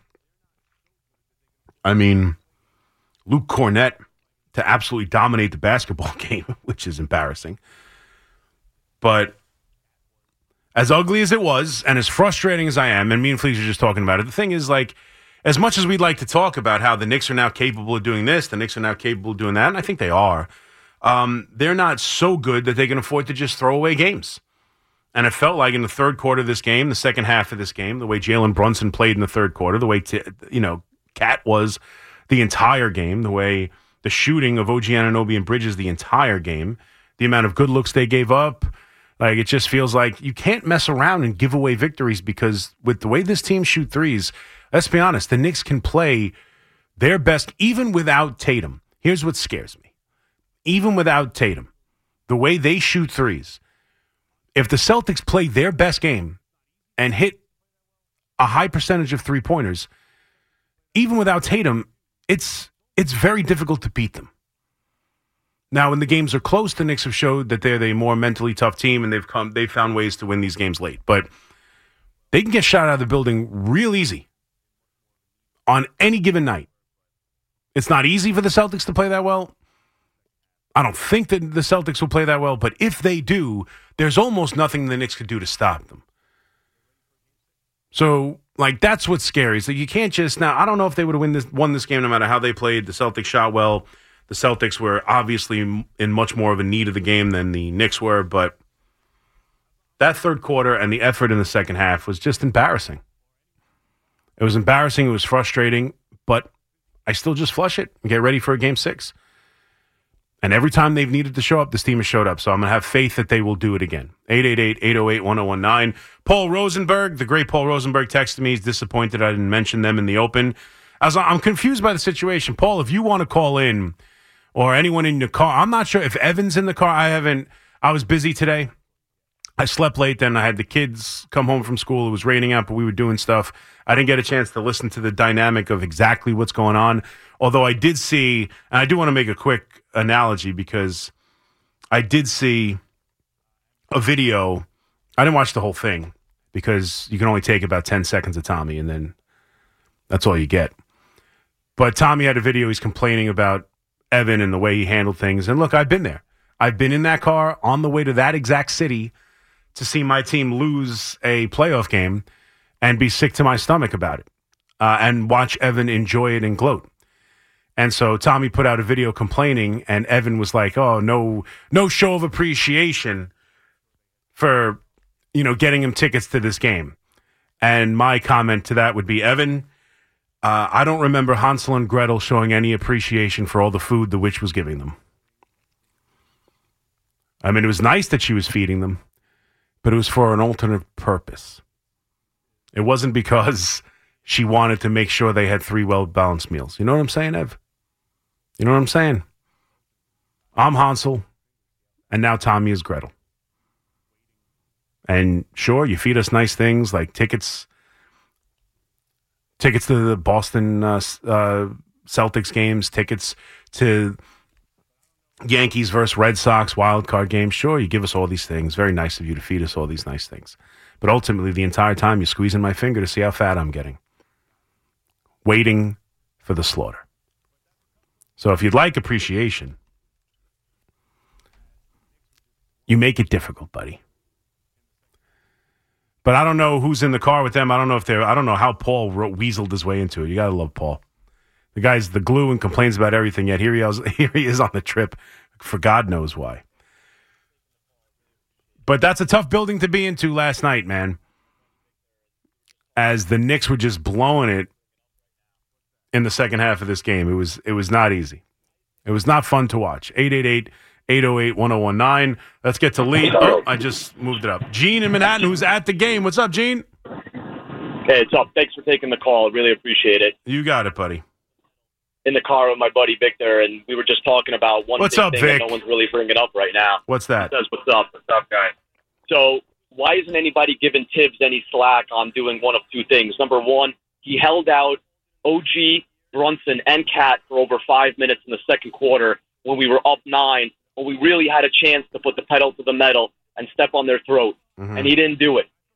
I mean, Luke Cornett to absolutely dominate the basketball game, which is embarrassing. But as ugly as it was, and as frustrating as I am, and me and Fleece are just talking about it, the thing is, like, as much as we'd like to talk about how the Knicks are now capable of doing this, the Knicks are now capable of doing that, and I think they are, um, they're not so good that they can afford to just throw away games. And it felt like in the third quarter of this game, the second half of this game, the way Jalen Brunson played in the third quarter, the way, t- you know, Cat was the entire game, the way the shooting of O G Anunoby and Bridges the entire game, the amount of good looks they gave up, like, it just feels like you can't mess around and give away victories, because with the way this team shoot threes, let's be honest, the Knicks can play their best even without Tatum. Here's what scares me. Even without Tatum, the way they shoot threes, if the Celtics play their best game and hit a high percentage of three-pointers, even without Tatum, it's it's very difficult to beat them. Now, when the games are close, the Knicks have showed that they're a more mentally tough team, and they've come they've found ways to win these games late. But they can get shot out of the building real easy on any given night. It's not easy for the Celtics to play that well. I don't think that the Celtics will play that well, but if they do, there's almost nothing the Knicks could do to stop them. So, like, that's what's scary. So you can't just now. I don't know if they would have win this, won this game no matter how they played. The Celtics shot well. The Celtics were obviously in much more of a need of the game than the Knicks were, but that third quarter and the effort in the second half was just embarrassing. It was embarrassing. It was frustrating, but I still just flush it and get ready for a game six. And every time they've needed to show up, this team has showed up. So I'm going to have faith that they will do it again. eight eight eight, eight oh eight, one oh one nine. Paul Rosenberg, the great Paul Rosenberg, texted me. He's disappointed I didn't mention them in the open. I was, I'm confused by the situation. Paul, if you want to call in, or anyone in your car, I'm not sure if Evan's in the car. I haven't. I was busy today. I slept late. Then I had the kids come home from school. It was raining out, but we were doing stuff. I didn't get a chance to listen to the dynamic of exactly what's going on. Although I did see, and I do want to make a quick analogy because I did see a video. I didn't watch the whole thing because you can only take about ten seconds of Tommy, and then that's all you get. But Tommy had a video. He's complaining about Evan and the way he handled things. And look, I've been there. I've been in that car on the way to that exact city to see my team lose a playoff game and be sick to my stomach about it, uh, and watch Evan enjoy it and gloat. And so Tommy put out a video complaining, and Evan was like, oh, no, no show of appreciation for, you know, getting him tickets to this game. And my comment to that would be, Evan, Uh, I don't remember Hansel and Gretel showing any appreciation for all the food the witch was giving them. I mean, it was nice that she was feeding them, but it was for an alternate purpose. It wasn't because she wanted to make sure they had three well-balanced meals. You know what I'm saying, Ev? You know what I'm saying? I'm Hansel, and now Tommy is Gretel. And sure, you feed us nice things like tickets Tickets to the Boston uh, uh, Celtics games, tickets to Yankees versus Red Sox wild card games. Sure, you give us all these things. Very nice of you to feed us all these nice things. But ultimately, the entire time, you're squeezing my finger to see how fat I'm getting. Waiting for the slaughter. So if you'd like appreciation, you make it difficult, buddy. But I don't know who's in the car with them. I don't know if they're, I don't know how Paul weaseled his way into it. You got to love Paul. The guy's the glue and complains about everything, yet here he is, here he is on the trip for God knows why. But that's a tough building to be into last night, man. As the Knicks were just blowing it in the second half of this game. It was, it was not easy. It was not fun to watch. eight eight eight, eight oh eight, one oh one nine. Let's get to Lee. Oh, I just moved it up. Gene in Manhattan, who's at the game. What's up, Gene? Hey, it's up. Thanks for taking the call. Really appreciate it. You got it, buddy. In the car with my buddy Victor, and we were just talking about one what's big up, thing Vic? that no one's really bringing up right now. What's that? He says, what's up? What's up, guy? So why isn't anybody giving Tibbs any slack on doing one of two things? Number one, he held out O G, Brunson, and Cat for over five minutes in the second quarter when we were up nine, when we really had a chance to put the pedal to the metal and step on their throat, mm-hmm. and he didn't do it.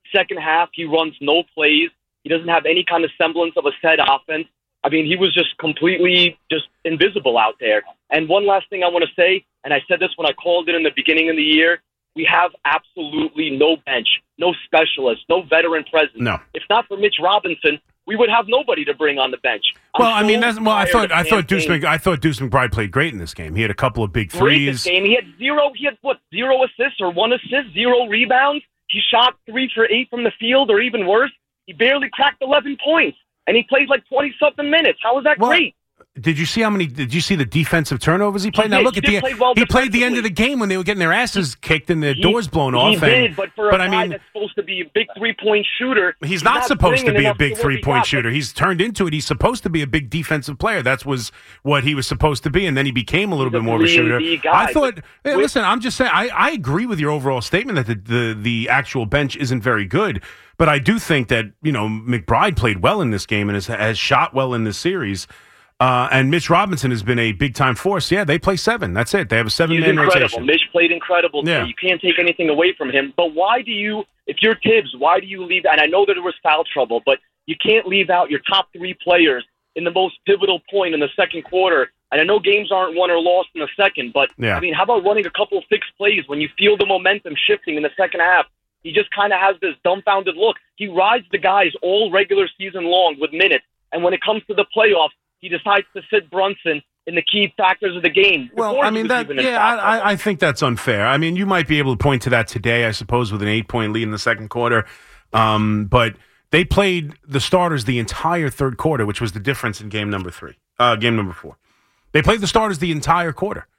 Second half, he runs no plays. He doesn't have any kind of semblance of a set offense. I mean, he was just completely just invisible out there. And one last thing I want to say, and I said this when I called it in the beginning of the year, we have absolutely no bench, no specialist, no veteran presence. No. If not for Mitch Robinson, we would have nobody to bring on the bench. I'm well, I so mean, that's, well, I thought I thought Deuce Mc, I thought Deuce McBride played great in this game. He had a couple of big great threes. This game. He had zero. He had what? Zero assists or one assist, zero rebounds. He shot three for eight from the field, or even worse, he barely cracked eleven points, and he played like twenty something minutes. How was that well, great? Did you see how many? Did you see the defensive turnovers he played? He now did, look at he the play well he played the end of the game when they were getting their asses kicked and their he, doors blown he off. He did, and, but for a but guy I mean, that's supposed to be a big three-point shooter, he's, he's not, not supposed to be a big to three-point got, shooter. He's turned into it. He's supposed to be a big defensive player. That was what he was supposed to be, and then he became a little bit more of a shooter. Guy, I thought. Hey, with, listen, I'm just saying. I, I agree with your overall statement that the, the the actual bench isn't very good. But I do think that, you know, McBride played well in this game and has, has shot well in this series. Uh, and Mitch Robinson has been a big-time force. Yeah, they play seven. That's it. They have a seven-man rotation. Mitch played incredible today. Yeah. You can't take anything away from him. But why do you, if you're Tibbs, why do you leave, and I know that there was foul trouble, but you can't leave out your top three players in the most pivotal point in the second quarter. And I know games aren't won or lost in the second, but, yeah. I mean, how about running a couple of fixed plays when you feel the momentum shifting in the second half? He just kind of has this dumbfounded look. He rides the guys all regular season long with minutes, and when it comes to the playoffs, he decides to sit Brunson in the key factors of the game. Well, I mean, that, yeah, I, I think that's unfair. I mean, you might be able to point to that today, I suppose, with an eight-point lead in the second quarter. Um, but they played the starters the entire third quarter, which was the difference in game number three, uh, game number four. They played the starters the entire quarter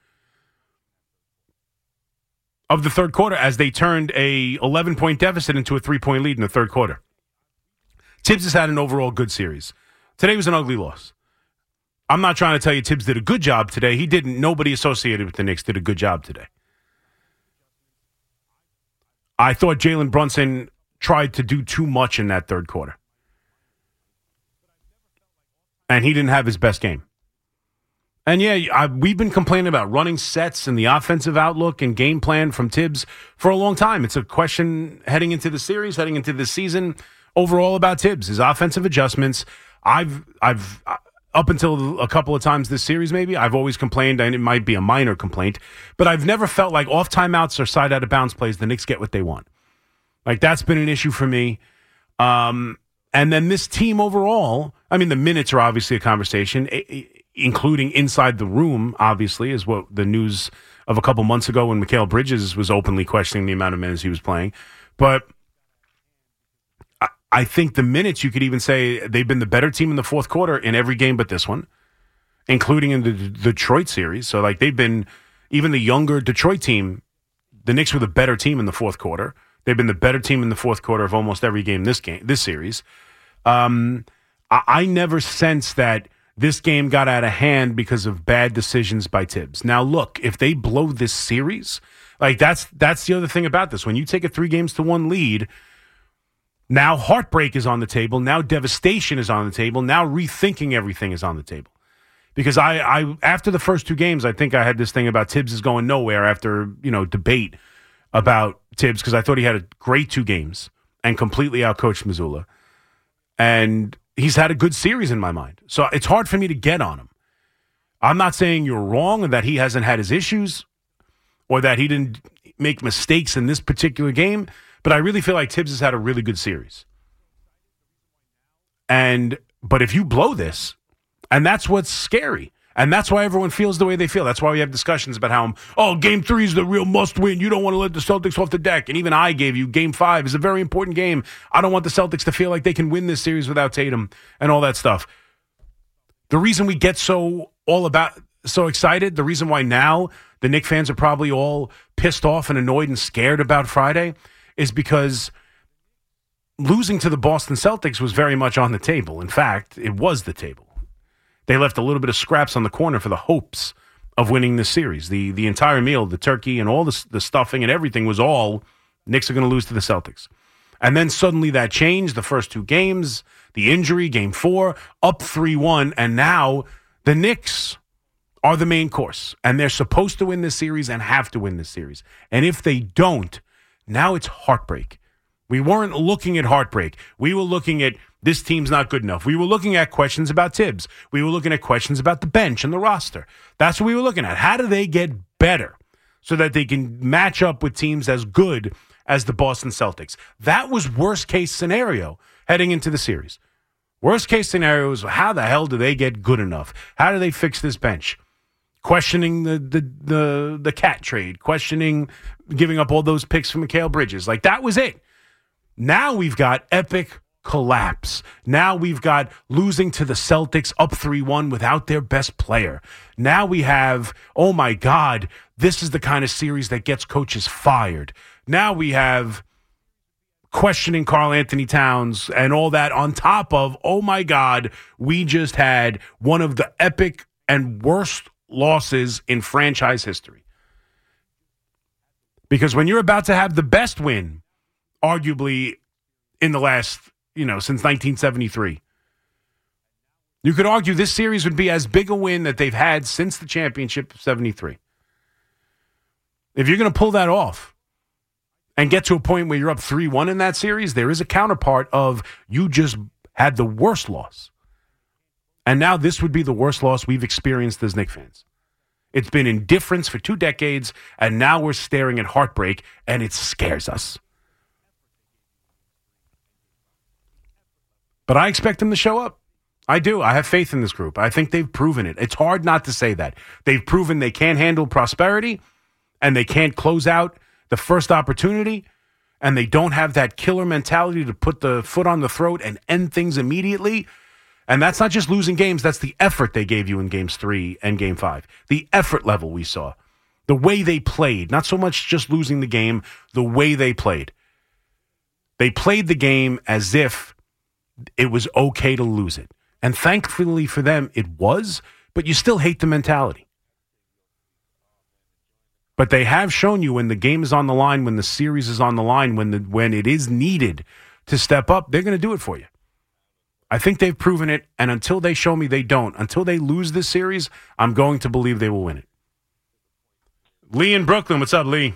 of the third quarter as they turned a eleven-point deficit into a three-point lead in the third quarter. Tibbs has had an overall good series. Today was an ugly loss. I'm not trying to tell you Tibbs did a good job today. He didn't. Nobody associated with the Knicks did a good job today. I thought Jalen Brunson tried to do too much in that third quarter. And he didn't have his best game. And yeah, I, we've been complaining about running sets and the offensive outlook and game plan from Tibbs for a long time. It's a question heading into the series, heading into the season, overall about Tibbs, his offensive adjustments. I've, I've, up until a couple of times this series, maybe, I've always complained, and it might be a minor complaint, but I've never felt like off timeouts or side out of bounds plays, the Knicks get what they want. Like, that's been an issue for me. Um, and then this team overall, I mean, the minutes are obviously a conversation, including inside the room, obviously, is what the news of a couple months ago when Mikal Bridges was openly questioning the amount of minutes he was playing. But I think the minutes, you could even say they've been the better team in the fourth quarter in every game but this one, including in the D- Detroit series. So, like, they've been, even the younger Detroit team, the Knicks were the better team in the fourth quarter. They've been the better team in the fourth quarter of almost every game this game, this series. Um, I, I never sensed that this game got out of hand because of bad decisions by Tibbs. Now, look, if they blow this series, like, that's that's the other thing about this. When you take a three games to one lead, now heartbreak is on the table. Now devastation is on the table. Now rethinking everything is on the table. Because I, I after the first two games, I think I had this thing about Tibbs is going nowhere after, you know, debate about Tibbs, because I thought he had a great two games and completely outcoached Missoula. And he's had a good series in my mind. So it's hard for me to get on him. I'm not saying you're wrong and that he hasn't had his issues or that he didn't make mistakes in this particular game. But I really feel like Tibbs has had a really good series. And, but if you blow this, and that's what's scary, and that's why everyone feels the way they feel. That's why we have discussions about how, oh, game three is the real must win. You don't want to let the Celtics off the deck. And even I gave you game five is a very important game. I don't want the Celtics to feel like they can win this series without Tatum and all that stuff. The reason we get so all about, so excited, the reason why now the Knicks fans are probably all pissed off and annoyed and scared about Friday is because losing to the Boston Celtics was very much on the table. In fact, it was the table. They left a little bit of scraps on the corner for the hopes of winning this series. The the entire meal, the turkey and all the, the stuffing and everything was all Knicks are going to lose to the Celtics. And then suddenly that changed, the first two games, the injury, game four, up three one, and now the Knicks are the main course. And they're supposed to win this series and have to win this series. And if they don't, now it's heartbreak. We weren't looking at heartbreak. We were looking at this team's not good enough. We were looking at questions about Tibbs. We were looking at questions about the bench and the roster. That's what we were looking at. How do they get better so that they can match up with teams as good as the Boston Celtics? That was worst case scenario heading into the series. Worst case scenario is how the hell do they get good enough? How do they fix this bench? Questioning the the the, the cat trade, questioning giving up all those picks for Mikal Bridges. Like, that was it. Now we've got epic collapse. Now we've got losing to the Celtics up three one without their best player. Now we have, oh my God, this is the kind of series that gets coaches fired. Now we have questioning Karl Anthony Towns and all that on top of, oh my God, we just had one of the epic and worst losses in franchise history. Because when you're about to have the best win, arguably in the last, you know, since nineteen seventy-three, you could argue this series would be as big a win that they've had since the championship of seventy-three. If you're going to pull that off and get to a point where you're up three one in that series, there is a counterpart of you just had the worst loss. And now this would be the worst loss we've experienced as Knicks fans. It's been indifference for two decades, and now we're staring at heartbreak, and it scares us. But I expect them to show up. I do. I have faith in this group. I think they've proven it. It's hard not to say that. They've proven they can't handle prosperity, and they can't close out the first opportunity, and they don't have that killer mentality to put the foot on the throat and end things immediately. And that's not just losing games. That's the effort they gave you in games three and game five. The effort level we saw. The way they played. Not so much just losing the game, the way they played. They played the game as if it was okay to lose it. And thankfully for them, it was, but you still hate the mentality. But they have shown you when the game is on the line, when the series is on the line, when the when it is needed to step up, they're going to do it for you. I think they've proven it, and until they show me they don't, until they lose this series, I'm going to believe they will win it. Lee in Brooklyn, what's up, Lee?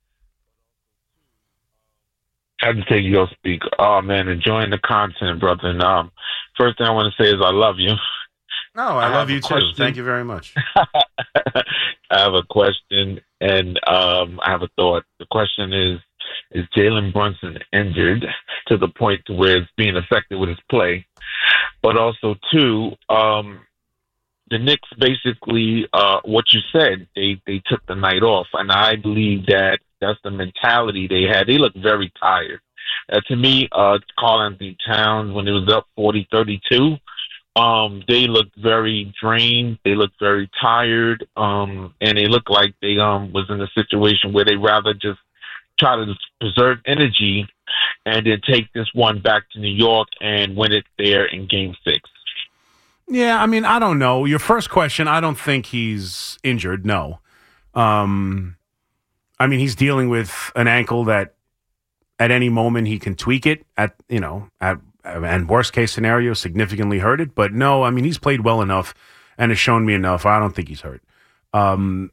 Had to take your speak. Oh man, enjoying the content, brother. And um, first thing I want to say is I love you. No, I, I love you too. Question. Thank you very much. I have a question and um, I have a thought. The question is: Is Jalen Brunson injured to the point to where it's being affected with his play? But also, too, um, the Knicks basically, uh, what you said, they, they took the night off. And I believe that that's the mentality they had. They look very tired. Uh, to me, uh, Karl Anthony Towns, when it was up forty thirty-two, um, they looked very drained. They looked very tired. Um, and they looked like they um, was in a situation where they rather just try to preserve energy and then take this one back to New York and win it there in game six. Yeah, I mean, I don't know. Your first question, I don't think he's injured, no. Um, I mean, he's dealing with an ankle that at any moment he can tweak it at, you know, at and worst case scenario, significantly hurt it. But no, I mean, he's played well enough and has shown me enough. I don't think he's hurt. Um,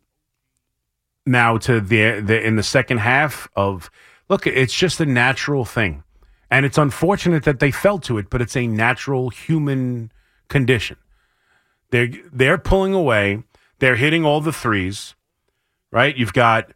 now to the, the in the second half of, look, it's just a natural thing. And it's unfortunate that they fell to it, but it's a natural human condition. They're, they're pulling away. They're hitting all the threes, right? You've got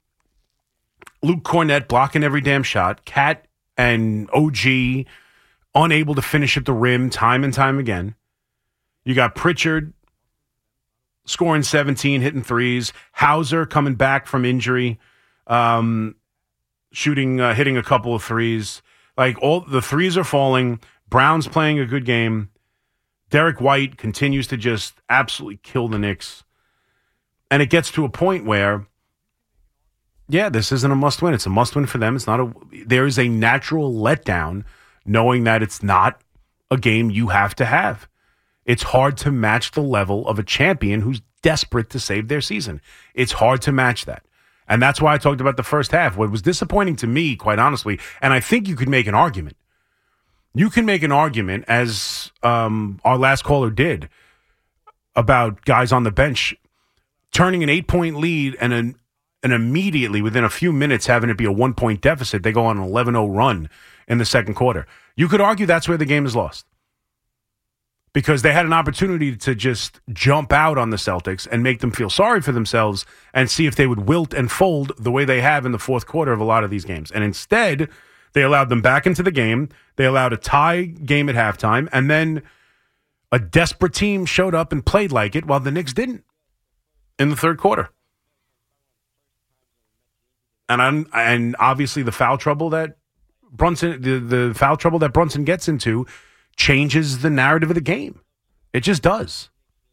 Luke Cornett blocking every damn shot. Cat and O G unable to finish at the rim time and time again. You got Pritchard scoring seventeen, hitting threes. Hauser coming back from injury, um, shooting, uh, hitting a couple of threes. Like, all the threes are falling. Brown's playing a good game. Derek White continues to just absolutely kill the Knicks. And it gets to a point where, yeah, this isn't a must-win. It's a must-win for them. It's not a. There is a natural letdown knowing that it's not a game you have to have. It's hard to match the level of a champion who's desperate to save their season. It's hard to match that. And that's why I talked about the first half. What was disappointing to me, quite honestly, and I think you could make an argument. You can make an argument, as um, our last caller did, about guys on the bench turning an eight-point lead and an and immediately within a few minutes having it be a one-point deficit, they go on an eleven oh run in the second quarter. You could argue that's where the game is lost. Because they had an opportunity to just jump out on the Celtics and make them feel sorry for themselves and see if they would wilt and fold the way they have in the fourth quarter of a lot of these games. And instead, they allowed them back into the game. They allowed a tie game at halftime. And then a desperate team showed up and played like it while the Knicks didn't in the third quarter. And I'm, and obviously the foul trouble that Brunson, the, the foul trouble that Brunson gets into changes the narrative of the game. It just does.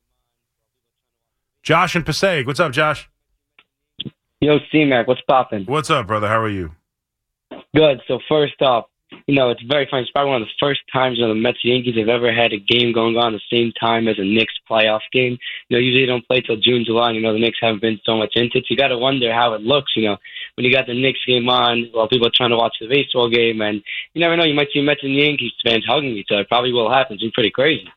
Josh and Passaic. What's up, Josh? Yo, C-Mac, what's poppin'? What's up, brother? How are you? Good. So first off, you know, it's very funny. It's probably one of the first times you know, the Mets and Yankees have ever had a game going on at the same time as a Knicks playoff game. You know, usually they don't play till June, July. You know, the Knicks haven't been so much into it. So you got to wonder how it looks, you know, when you got the Knicks game on while people are trying to watch the baseball game. And you never know, you might see Mets and Yankees fans hugging each other. Probably will happen. It's pretty crazy.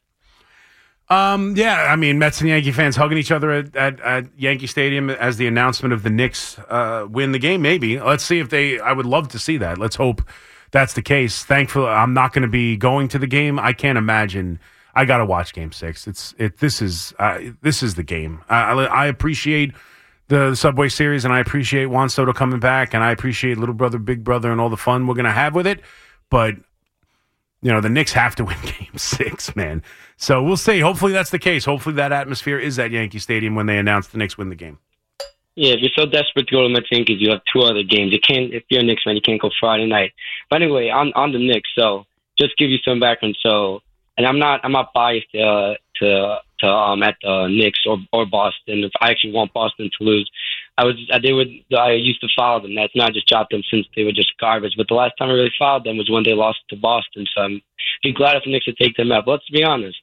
Um, yeah, I mean, Mets and Yankee fans hugging each other at, at, at Yankee Stadium as the announcement of the Knicks uh, win the game, maybe. Let's see if they – I would love to see that. Let's hope that's the case. Thankfully, I'm not going to be going to the game. I can't imagine – I got to watch Game six. It's it. This is uh, this is the game. I, I, I appreciate the Subway Series, and I appreciate Juan Soto coming back, and I appreciate Little Brother, Big Brother, and all the fun we're going to have with it. But – you know, the Knicks have to win Game six, man. So we'll see. Hopefully that's the case. Hopefully that atmosphere is at Yankee Stadium when they announce the Knicks win the game. Yeah, if you're so desperate to go to Mets Yankees, you have two other games. You can't, if you're a Knicks fan, you can't go Friday night. But anyway, on on the Knicks, so just give you some background. So, and I'm not I'm not biased uh, to to um at the Knicks or or Boston. If I actually want Boston to lose, I was they would I used to follow them. That's not just drop them since they were just garbage. But the last time I really followed them was when they lost to Boston. So I'm be glad if the Knicks would take them out. But let's be honest.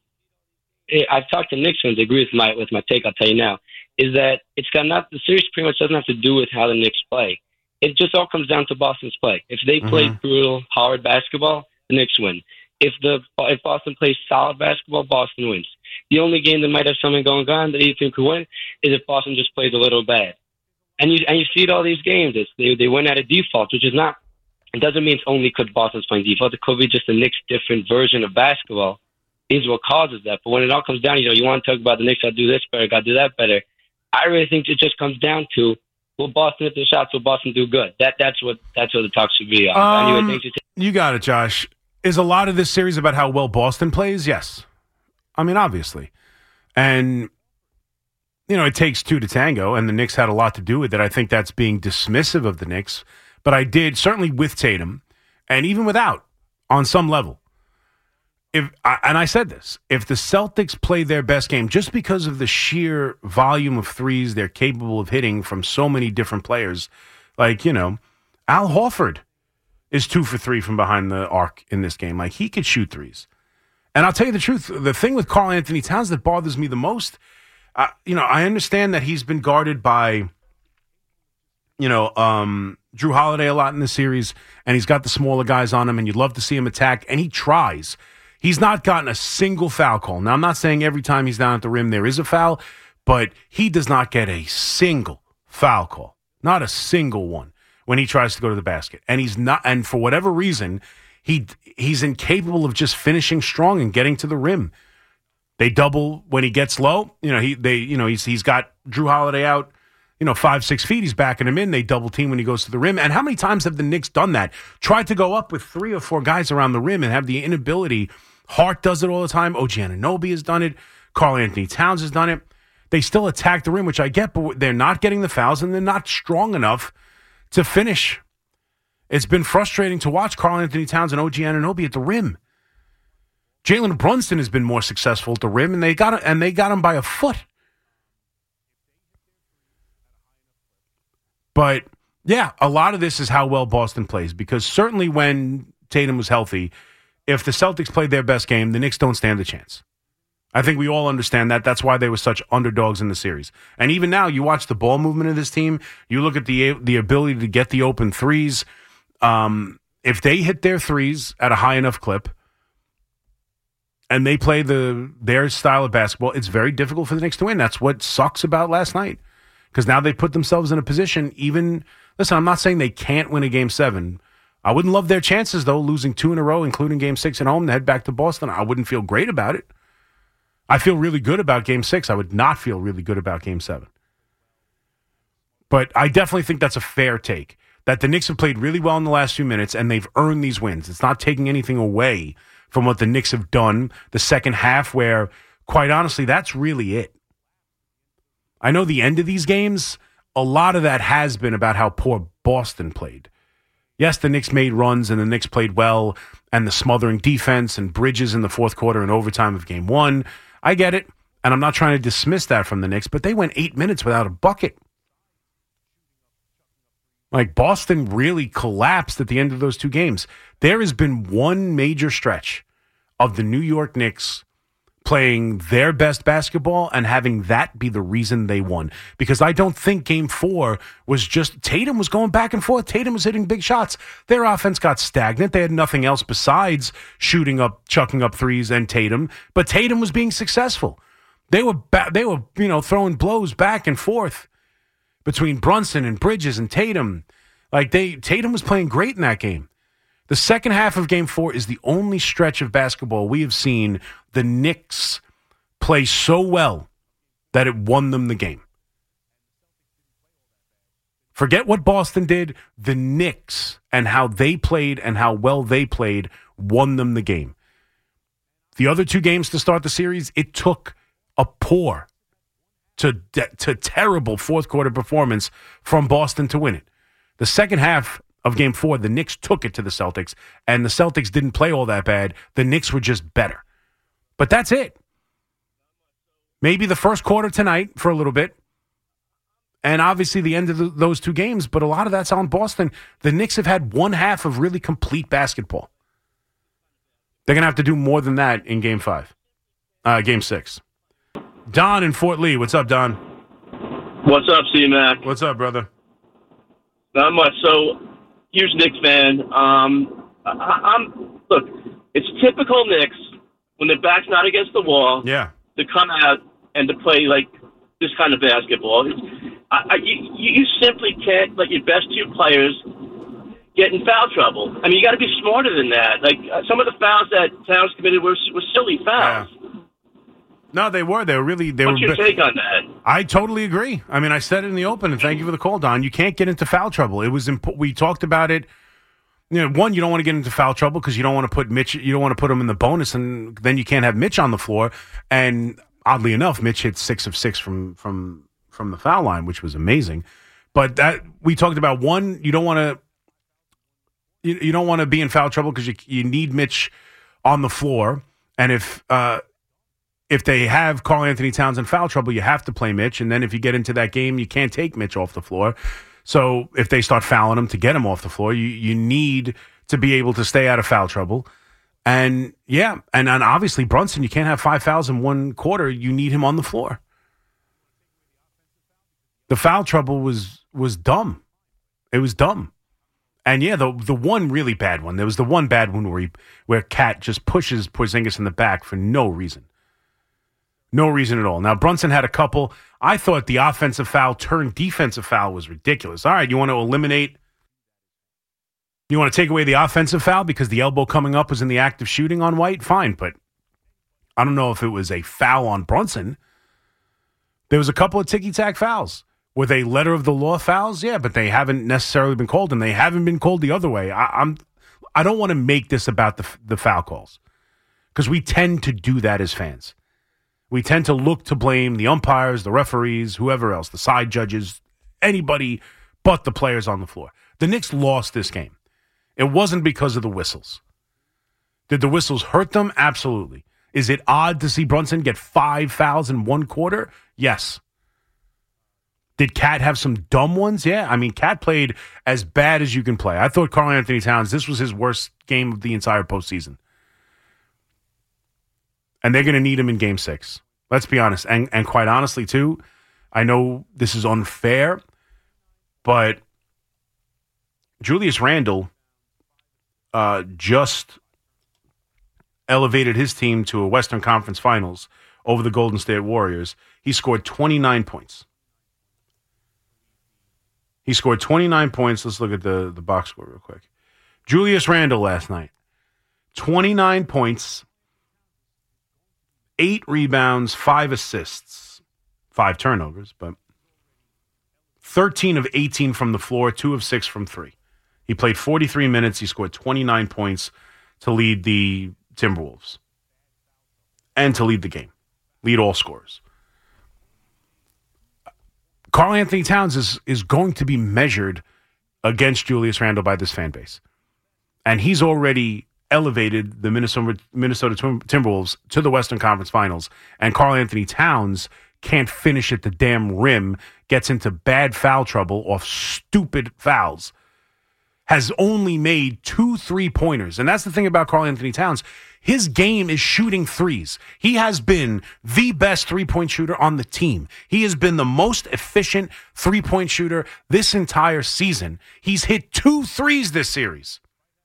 I've talked to Knicks fans. They agree with my with my take. I'll tell you now. Is that it's got not the series pretty much doesn't have to do with how the Knicks play. It just all comes down to Boston's play. If they play mm-hmm. brutal, hard basketball, the Knicks win. If the if Boston plays solid basketball, Boston wins. The only game that might have something going on that you think could win is if Boston just plays a little bad. And you and you see it all these games. It's, they they win at a default, which is not. It doesn't mean it's only because Boston's playing default. It could be just the Knicks' different version of basketball is what causes that. But when it all comes down, you know, you want to talk about the Knicks, got to do this better, got to do that better. I really think it just comes down to will Boston hit the shots, will Boston do good? That that's what that's what the talk should be on. Um, anyway, thanks for t- you got it, Josh. Is a lot of this series about how well Boston plays? Yes. I mean, obviously. And, you know, it takes two to tango, and the Knicks had a lot to do with it. I think that's being dismissive of the Knicks. But I did, certainly with Tatum, and even without, on some level. If and I said this, if the Celtics play their best game, just because of the sheer volume of threes they're capable of hitting from so many different players, like, you know, Al Horford is two for three from behind the arc in this game. Like, he could shoot threes. And I'll tell you the truth, the thing with Karl Anthony Towns that bothers me the most, uh, you know, I understand that he's been guarded by, you know, um, Drew Holiday a lot in the series, and he's got the smaller guys on him, and you'd love to see him attack, and he tries. He's not gotten a single foul call. Now, I'm not saying every time he's down at the rim there is a foul, but he does not get a single foul call. Not a single one when he tries to go to the basket. And he's not, and for whatever reason, he he's incapable of just finishing strong and getting to the rim. They double when he gets low. You know, he they you know, he's he's got Drew Holiday out, you know, five, six feet. He's backing him in. They double team when he goes to the rim. And how many times have the Knicks done that? Tried to go up with three or four guys around the rim and have the inability. Hart does it all the time. O G Anunoby has done it. Karl Anthony Towns has done it. They still attack the rim, which I get, but they're not getting the fouls and they're not strong enough to finish. It's been frustrating to watch Karl Anthony Towns and O G Anunoby at the rim. Jalen Brunson has been more successful at the rim, and they got and they got him by a foot. But yeah, a lot of this is how well Boston plays, because certainly when Tatum was healthy, if the Celtics played their best game, the Knicks don't stand a chance. I think we all understand that. That's why they were such underdogs in the series. And even now, you watch the ball movement of this team. You look at the the ability to get the open threes. Um, if they hit their threes at a high enough clip and they play the their style of basketball, it's very difficult for the Knicks to win. That's what sucks about last night. because now they put themselves in a position. Even listen, I'm not saying they can't win a game seven. I wouldn't love their chances though, losing two in a row, including game six at home, to head back to Boston. I wouldn't feel great about it. I feel really good about game six. I would not feel really good about game seven. But I definitely think that's a fair take, that the Knicks have played really well in the last few minutes and they've earned these wins. It's not taking anything away from what the Knicks have done the second half, where, quite honestly, that's really it. I know the end of these games, a lot of that has been about how poor Boston played. Yes, the Knicks made runs and the Knicks played well, and the smothering defense and Bridges in the fourth quarter and overtime of game one. I get it, and I'm not trying to dismiss that from the Knicks, but they went eight minutes without a bucket. Like, Boston really collapsed at the end of those two games. There has been one major stretch of the New York Knicks playing their best basketball and having that be the reason they won. Because I don't think game four was just Tatum was going back and forth. Tatum was hitting big shots. Their offense got stagnant. They had nothing else besides shooting up, chucking up threes and Tatum. But Tatum was being successful. They were, ba- they were, you know, throwing blows back and forth between Brunson and Bridges and Tatum. Like they, Tatum was playing great in that game. The second half of game four is the only stretch of basketball we have seen the Knicks play so well that it won them the game. Forget what Boston did. The Knicks and how they played and how well they played won them the game. The other two games to start the series, it took a poor to, to terrible fourth quarter performance from Boston to win it. The second half of game four, the Knicks took it to the Celtics, and the Celtics didn't play all that bad. The Knicks were just better. But that's it. Maybe the first quarter tonight for a little bit, and obviously the end of the, those two games, but a lot of that's on Boston. The Knicks have had one half of really complete basketball. They're going to have to do more than that in game five, uh, game six. Don in Fort Lee. What's up, Don? What's up, C-Mac? What's up, brother? Not much. So, huge Knicks fan. Um, I, I'm look. It's typical Knicks when their back's not against the wall. Yeah. To come out and to play like this kind of basketball. It's, I, I, you, you simply can't let your best two players get in foul trouble. I mean, you got to be smarter than that. Like uh, some of the fouls that Towns committed were were silly fouls. Yeah. No, they were. They were really. They What's were, your take on that? I totally agree. I mean, I said it in the open, and thank you for the call, Don. You can't get into foul trouble. It was. Imp- we talked about it. You know, one, you don't want to get into foul trouble because you don't want to put Mitch. You don't want to put him in the bonus, and then you can't have Mitch on the floor. And oddly enough, Mitch hit six of six from from from the foul line, which was amazing. But that we talked about. One, you don't want to. You, you don't want to be in foul trouble because you you need Mitch on the floor, and if. Uh, If they have Karl Anthony Towns in foul trouble, you have to play Mitch. And then if you get into that game, you can't take Mitch off the floor. So if they start fouling him to get him off the floor, you, you need to be able to stay out of foul trouble. And, yeah, and, and obviously Brunson, you can't have five fouls in one quarter. You need him on the floor. The foul trouble was was dumb. It was dumb. And, yeah, the the one really bad one, there was the one bad one where, he, where Cat just pushes Porzingis in the back for no reason. No reason at all. Now, Brunson had a couple. I thought the offensive foul turned defensive foul was ridiculous. All right, you want to eliminate, you want to take away the offensive foul because the elbow coming up was in the act of shooting on White? Fine, but I don't know if it was a foul on Brunson. There was a couple of ticky-tack fouls. Were they letter of the law fouls? Yeah, but they haven't necessarily been called, and they haven't been called the other way. I, I'm, I don't want to make this about the the foul calls because we tend to do that as fans. We tend to look to blame the umpires, the referees, whoever else, the side judges, anybody but the players on the floor. The Knicks lost this game. It wasn't because of the whistles. Did the whistles hurt them? Absolutely. Is it odd to see Brunson get five fouls in one quarter? Yes. Did Cat have some dumb ones? Yeah. I mean, Cat played as bad as you can play. I thought Karl Anthony Towns, this was his worst game of the entire postseason. And they're going to need him in game six. Let's be honest. And, and quite honestly, too, I know this is unfair, but Julius Randle uh, just elevated his team to a Western Conference Finals over the Golden State Warriors. He scored twenty-nine points. He scored twenty-nine points. Let's look at the, the box score real quick. Julius Randle last night, twenty-nine points, eight rebounds, five assists, five turnovers, but thirteen of eighteen from the floor, two of six from three. He played forty-three minutes. He scored twenty-nine points to lead the Timberwolves and to lead the game, lead all scorers. Karl Anthony Towns is, is going to be measured against Julius Randle by this fan base. And he's already elevated the Minnesota, Minnesota Timberwolves to the Western Conference Finals. And Karl Anthony Towns can't finish at the damn rim, gets into bad foul trouble off stupid fouls, has only made two three-pointers. And that's the thing about Karl Anthony Towns. His game is shooting threes. He has been the best three-point shooter on the team. He has been the most efficient three-point shooter this entire season. He's hit two threes this series.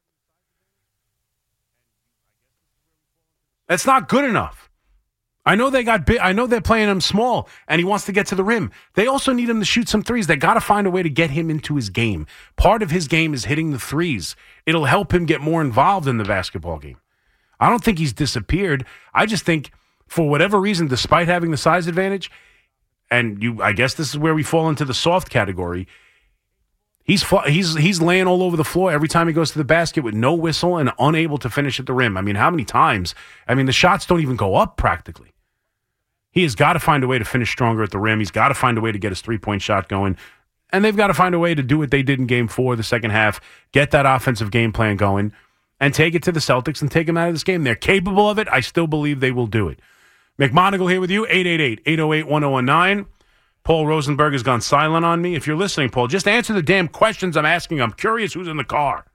That's not good enough. I know they got big, I know they're playing him small, and he wants to get to the rim. They also need him to shoot some threes. They got to find a way to get him into his game. Part of his game is hitting the threes. It'll help him get more involved in the basketball game. I don't think he's disappeared. I just think, for whatever reason, despite having the size advantage, and you, I guess this is where we fall into the soft category, he's he's he's laying all over the floor every time he goes to the basket with no whistle and unable to finish at the rim. I mean, how many times? I mean, the shots don't even go up practically. He has got to find a way to finish stronger at the rim. He's got to find a way to get his three-point shot going. And they've got to find a way to do what they did in game four, the second half, get that offensive game plan going, and take it to the Celtics and take them out of this game. They're capable of it. I still believe they will do it. McMonagle here with you, eight eight eight, eight oh eight, one oh one nine. Paul Rosenberg has gone silent on me. If you're listening, Paul, just answer the damn questions I'm asking. I'm curious who's in the car.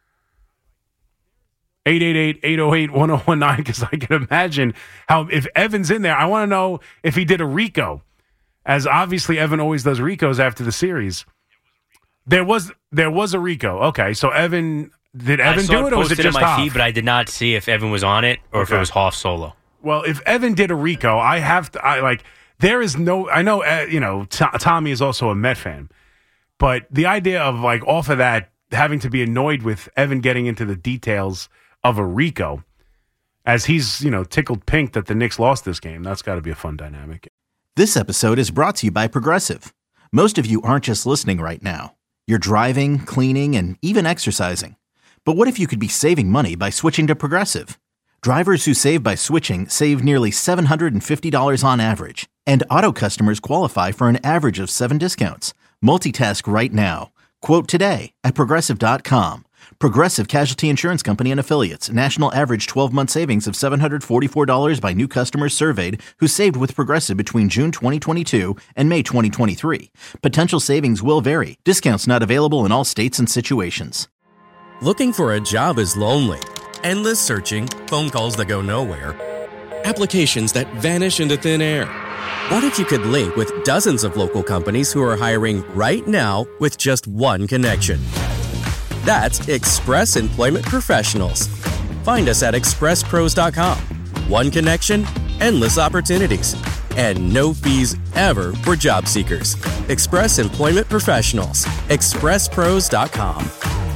eight eight eight, eight oh eight, one oh one nine, because I can imagine how, if Evan's in there, I want to know if he did a Rico, as obviously Evan always does Ricos after the series. There was there was a Rico. Okay, so Evan, did Evan do it, or was it just in my Hoff? feed, but I did not see if Evan was on it or Okay. if it was Hoff solo. Well, if Evan did a Rico, I have to, I like, there is no, I know, uh, you know, T- Tommy is also a Met fan, but the idea of, like, off of that, having to be annoyed with Evan getting into the details of a Rico, as he's, you know, tickled pink that the Knicks lost this game, that's got to be a fun dynamic. This episode is brought to you by Progressive. Most of you aren't just listening right now. You're driving, cleaning, and even exercising. But what if you could be saving money by switching to Progressive? Drivers who save by switching save nearly seven hundred fifty dollars on average. And auto customers qualify for an average of seven discounts. Multitask right now. Quote today at Progressive dot com. Progressive Casualty Insurance Company and Affiliates. National average twelve-month savings of seven hundred forty-four dollars by new customers surveyed who saved with Progressive between June twenty twenty-two and May twenty twenty-three. Potential savings will vary. Discounts not available in all states and situations. Looking for a job is lonely. Endless searching, phone calls that go nowhere, applications that vanish into thin air. What if you could link with dozens of local companies who are hiring right now with just one connection? That's Express Employment Professionals. Find us at express pros dot com. One connection, endless opportunities, and no fees ever for job seekers. Express Employment Professionals. express pros dot com.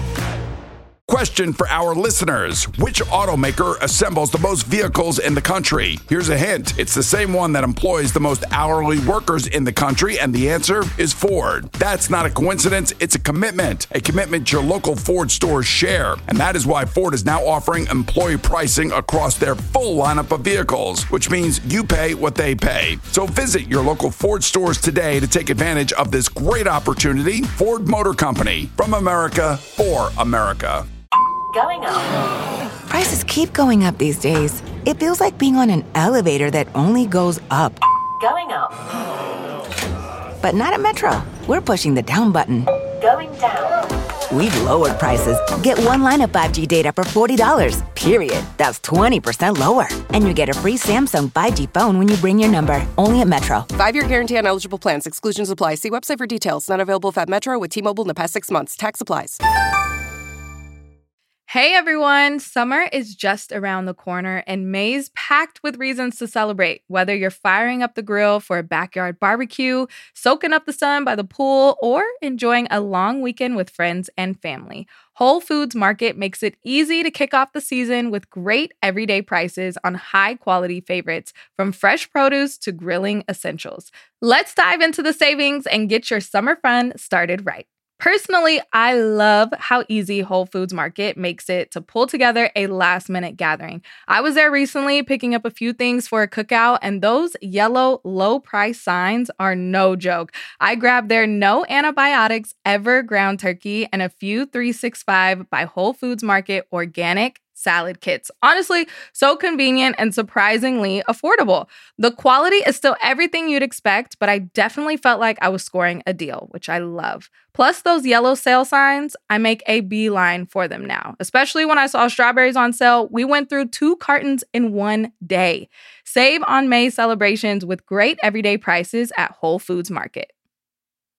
Question for our listeners. Which automaker assembles the most vehicles in the country? Here's a hint. It's the same one that employs the most hourly workers in the country, and the answer is Ford. That's not a coincidence. It's a commitment. A commitment your local Ford stores share. And that is why Ford is now offering employee pricing across their full lineup of vehicles, which means you pay what they pay. So visit your local Ford stores today to take advantage of this great opportunity. Ford Motor Company. From America, for America. Going up. Prices keep going up these days. It feels like being on an elevator that only goes up. Going up. But not at Metro. We're pushing the down button. Going down. We've lowered prices. Get one line of five G data for forty dollars. Period. That's twenty percent lower. And you get a free Samsung five G phone when you bring your number. Only at Metro. Five-year guarantee on eligible plans. Exclusions apply. See website for details. Not available if at Metro with T-Mobile in the past six months. Tax applies. Hey everyone, summer is just around the corner and May's packed with reasons to celebrate. Whether you're firing up the grill for a backyard barbecue, soaking up the sun by the pool, or enjoying a long weekend with friends and family, Whole Foods Market makes it easy to kick off the season with great everyday prices on high-quality favorites, from fresh produce to grilling essentials. Let's dive into the savings and get your summer fun started right. Personally, I love how easy Whole Foods Market makes it to pull together a last-minute gathering. I was there recently picking up a few things for a cookout, and those yellow low-price signs are no joke. I grabbed their no antibiotics ever ground turkey and a few three sixty-five by Whole Foods Market organic salad kits. Honestly, so convenient and surprisingly affordable. The quality is still everything you'd expect, but I definitely felt like I was scoring a deal, which I love. Plus those yellow sale signs, I make a beeline for them now. Especially when I saw strawberries on sale, we went through two cartons in one day. Save on May celebrations with great everyday prices at Whole Foods Market.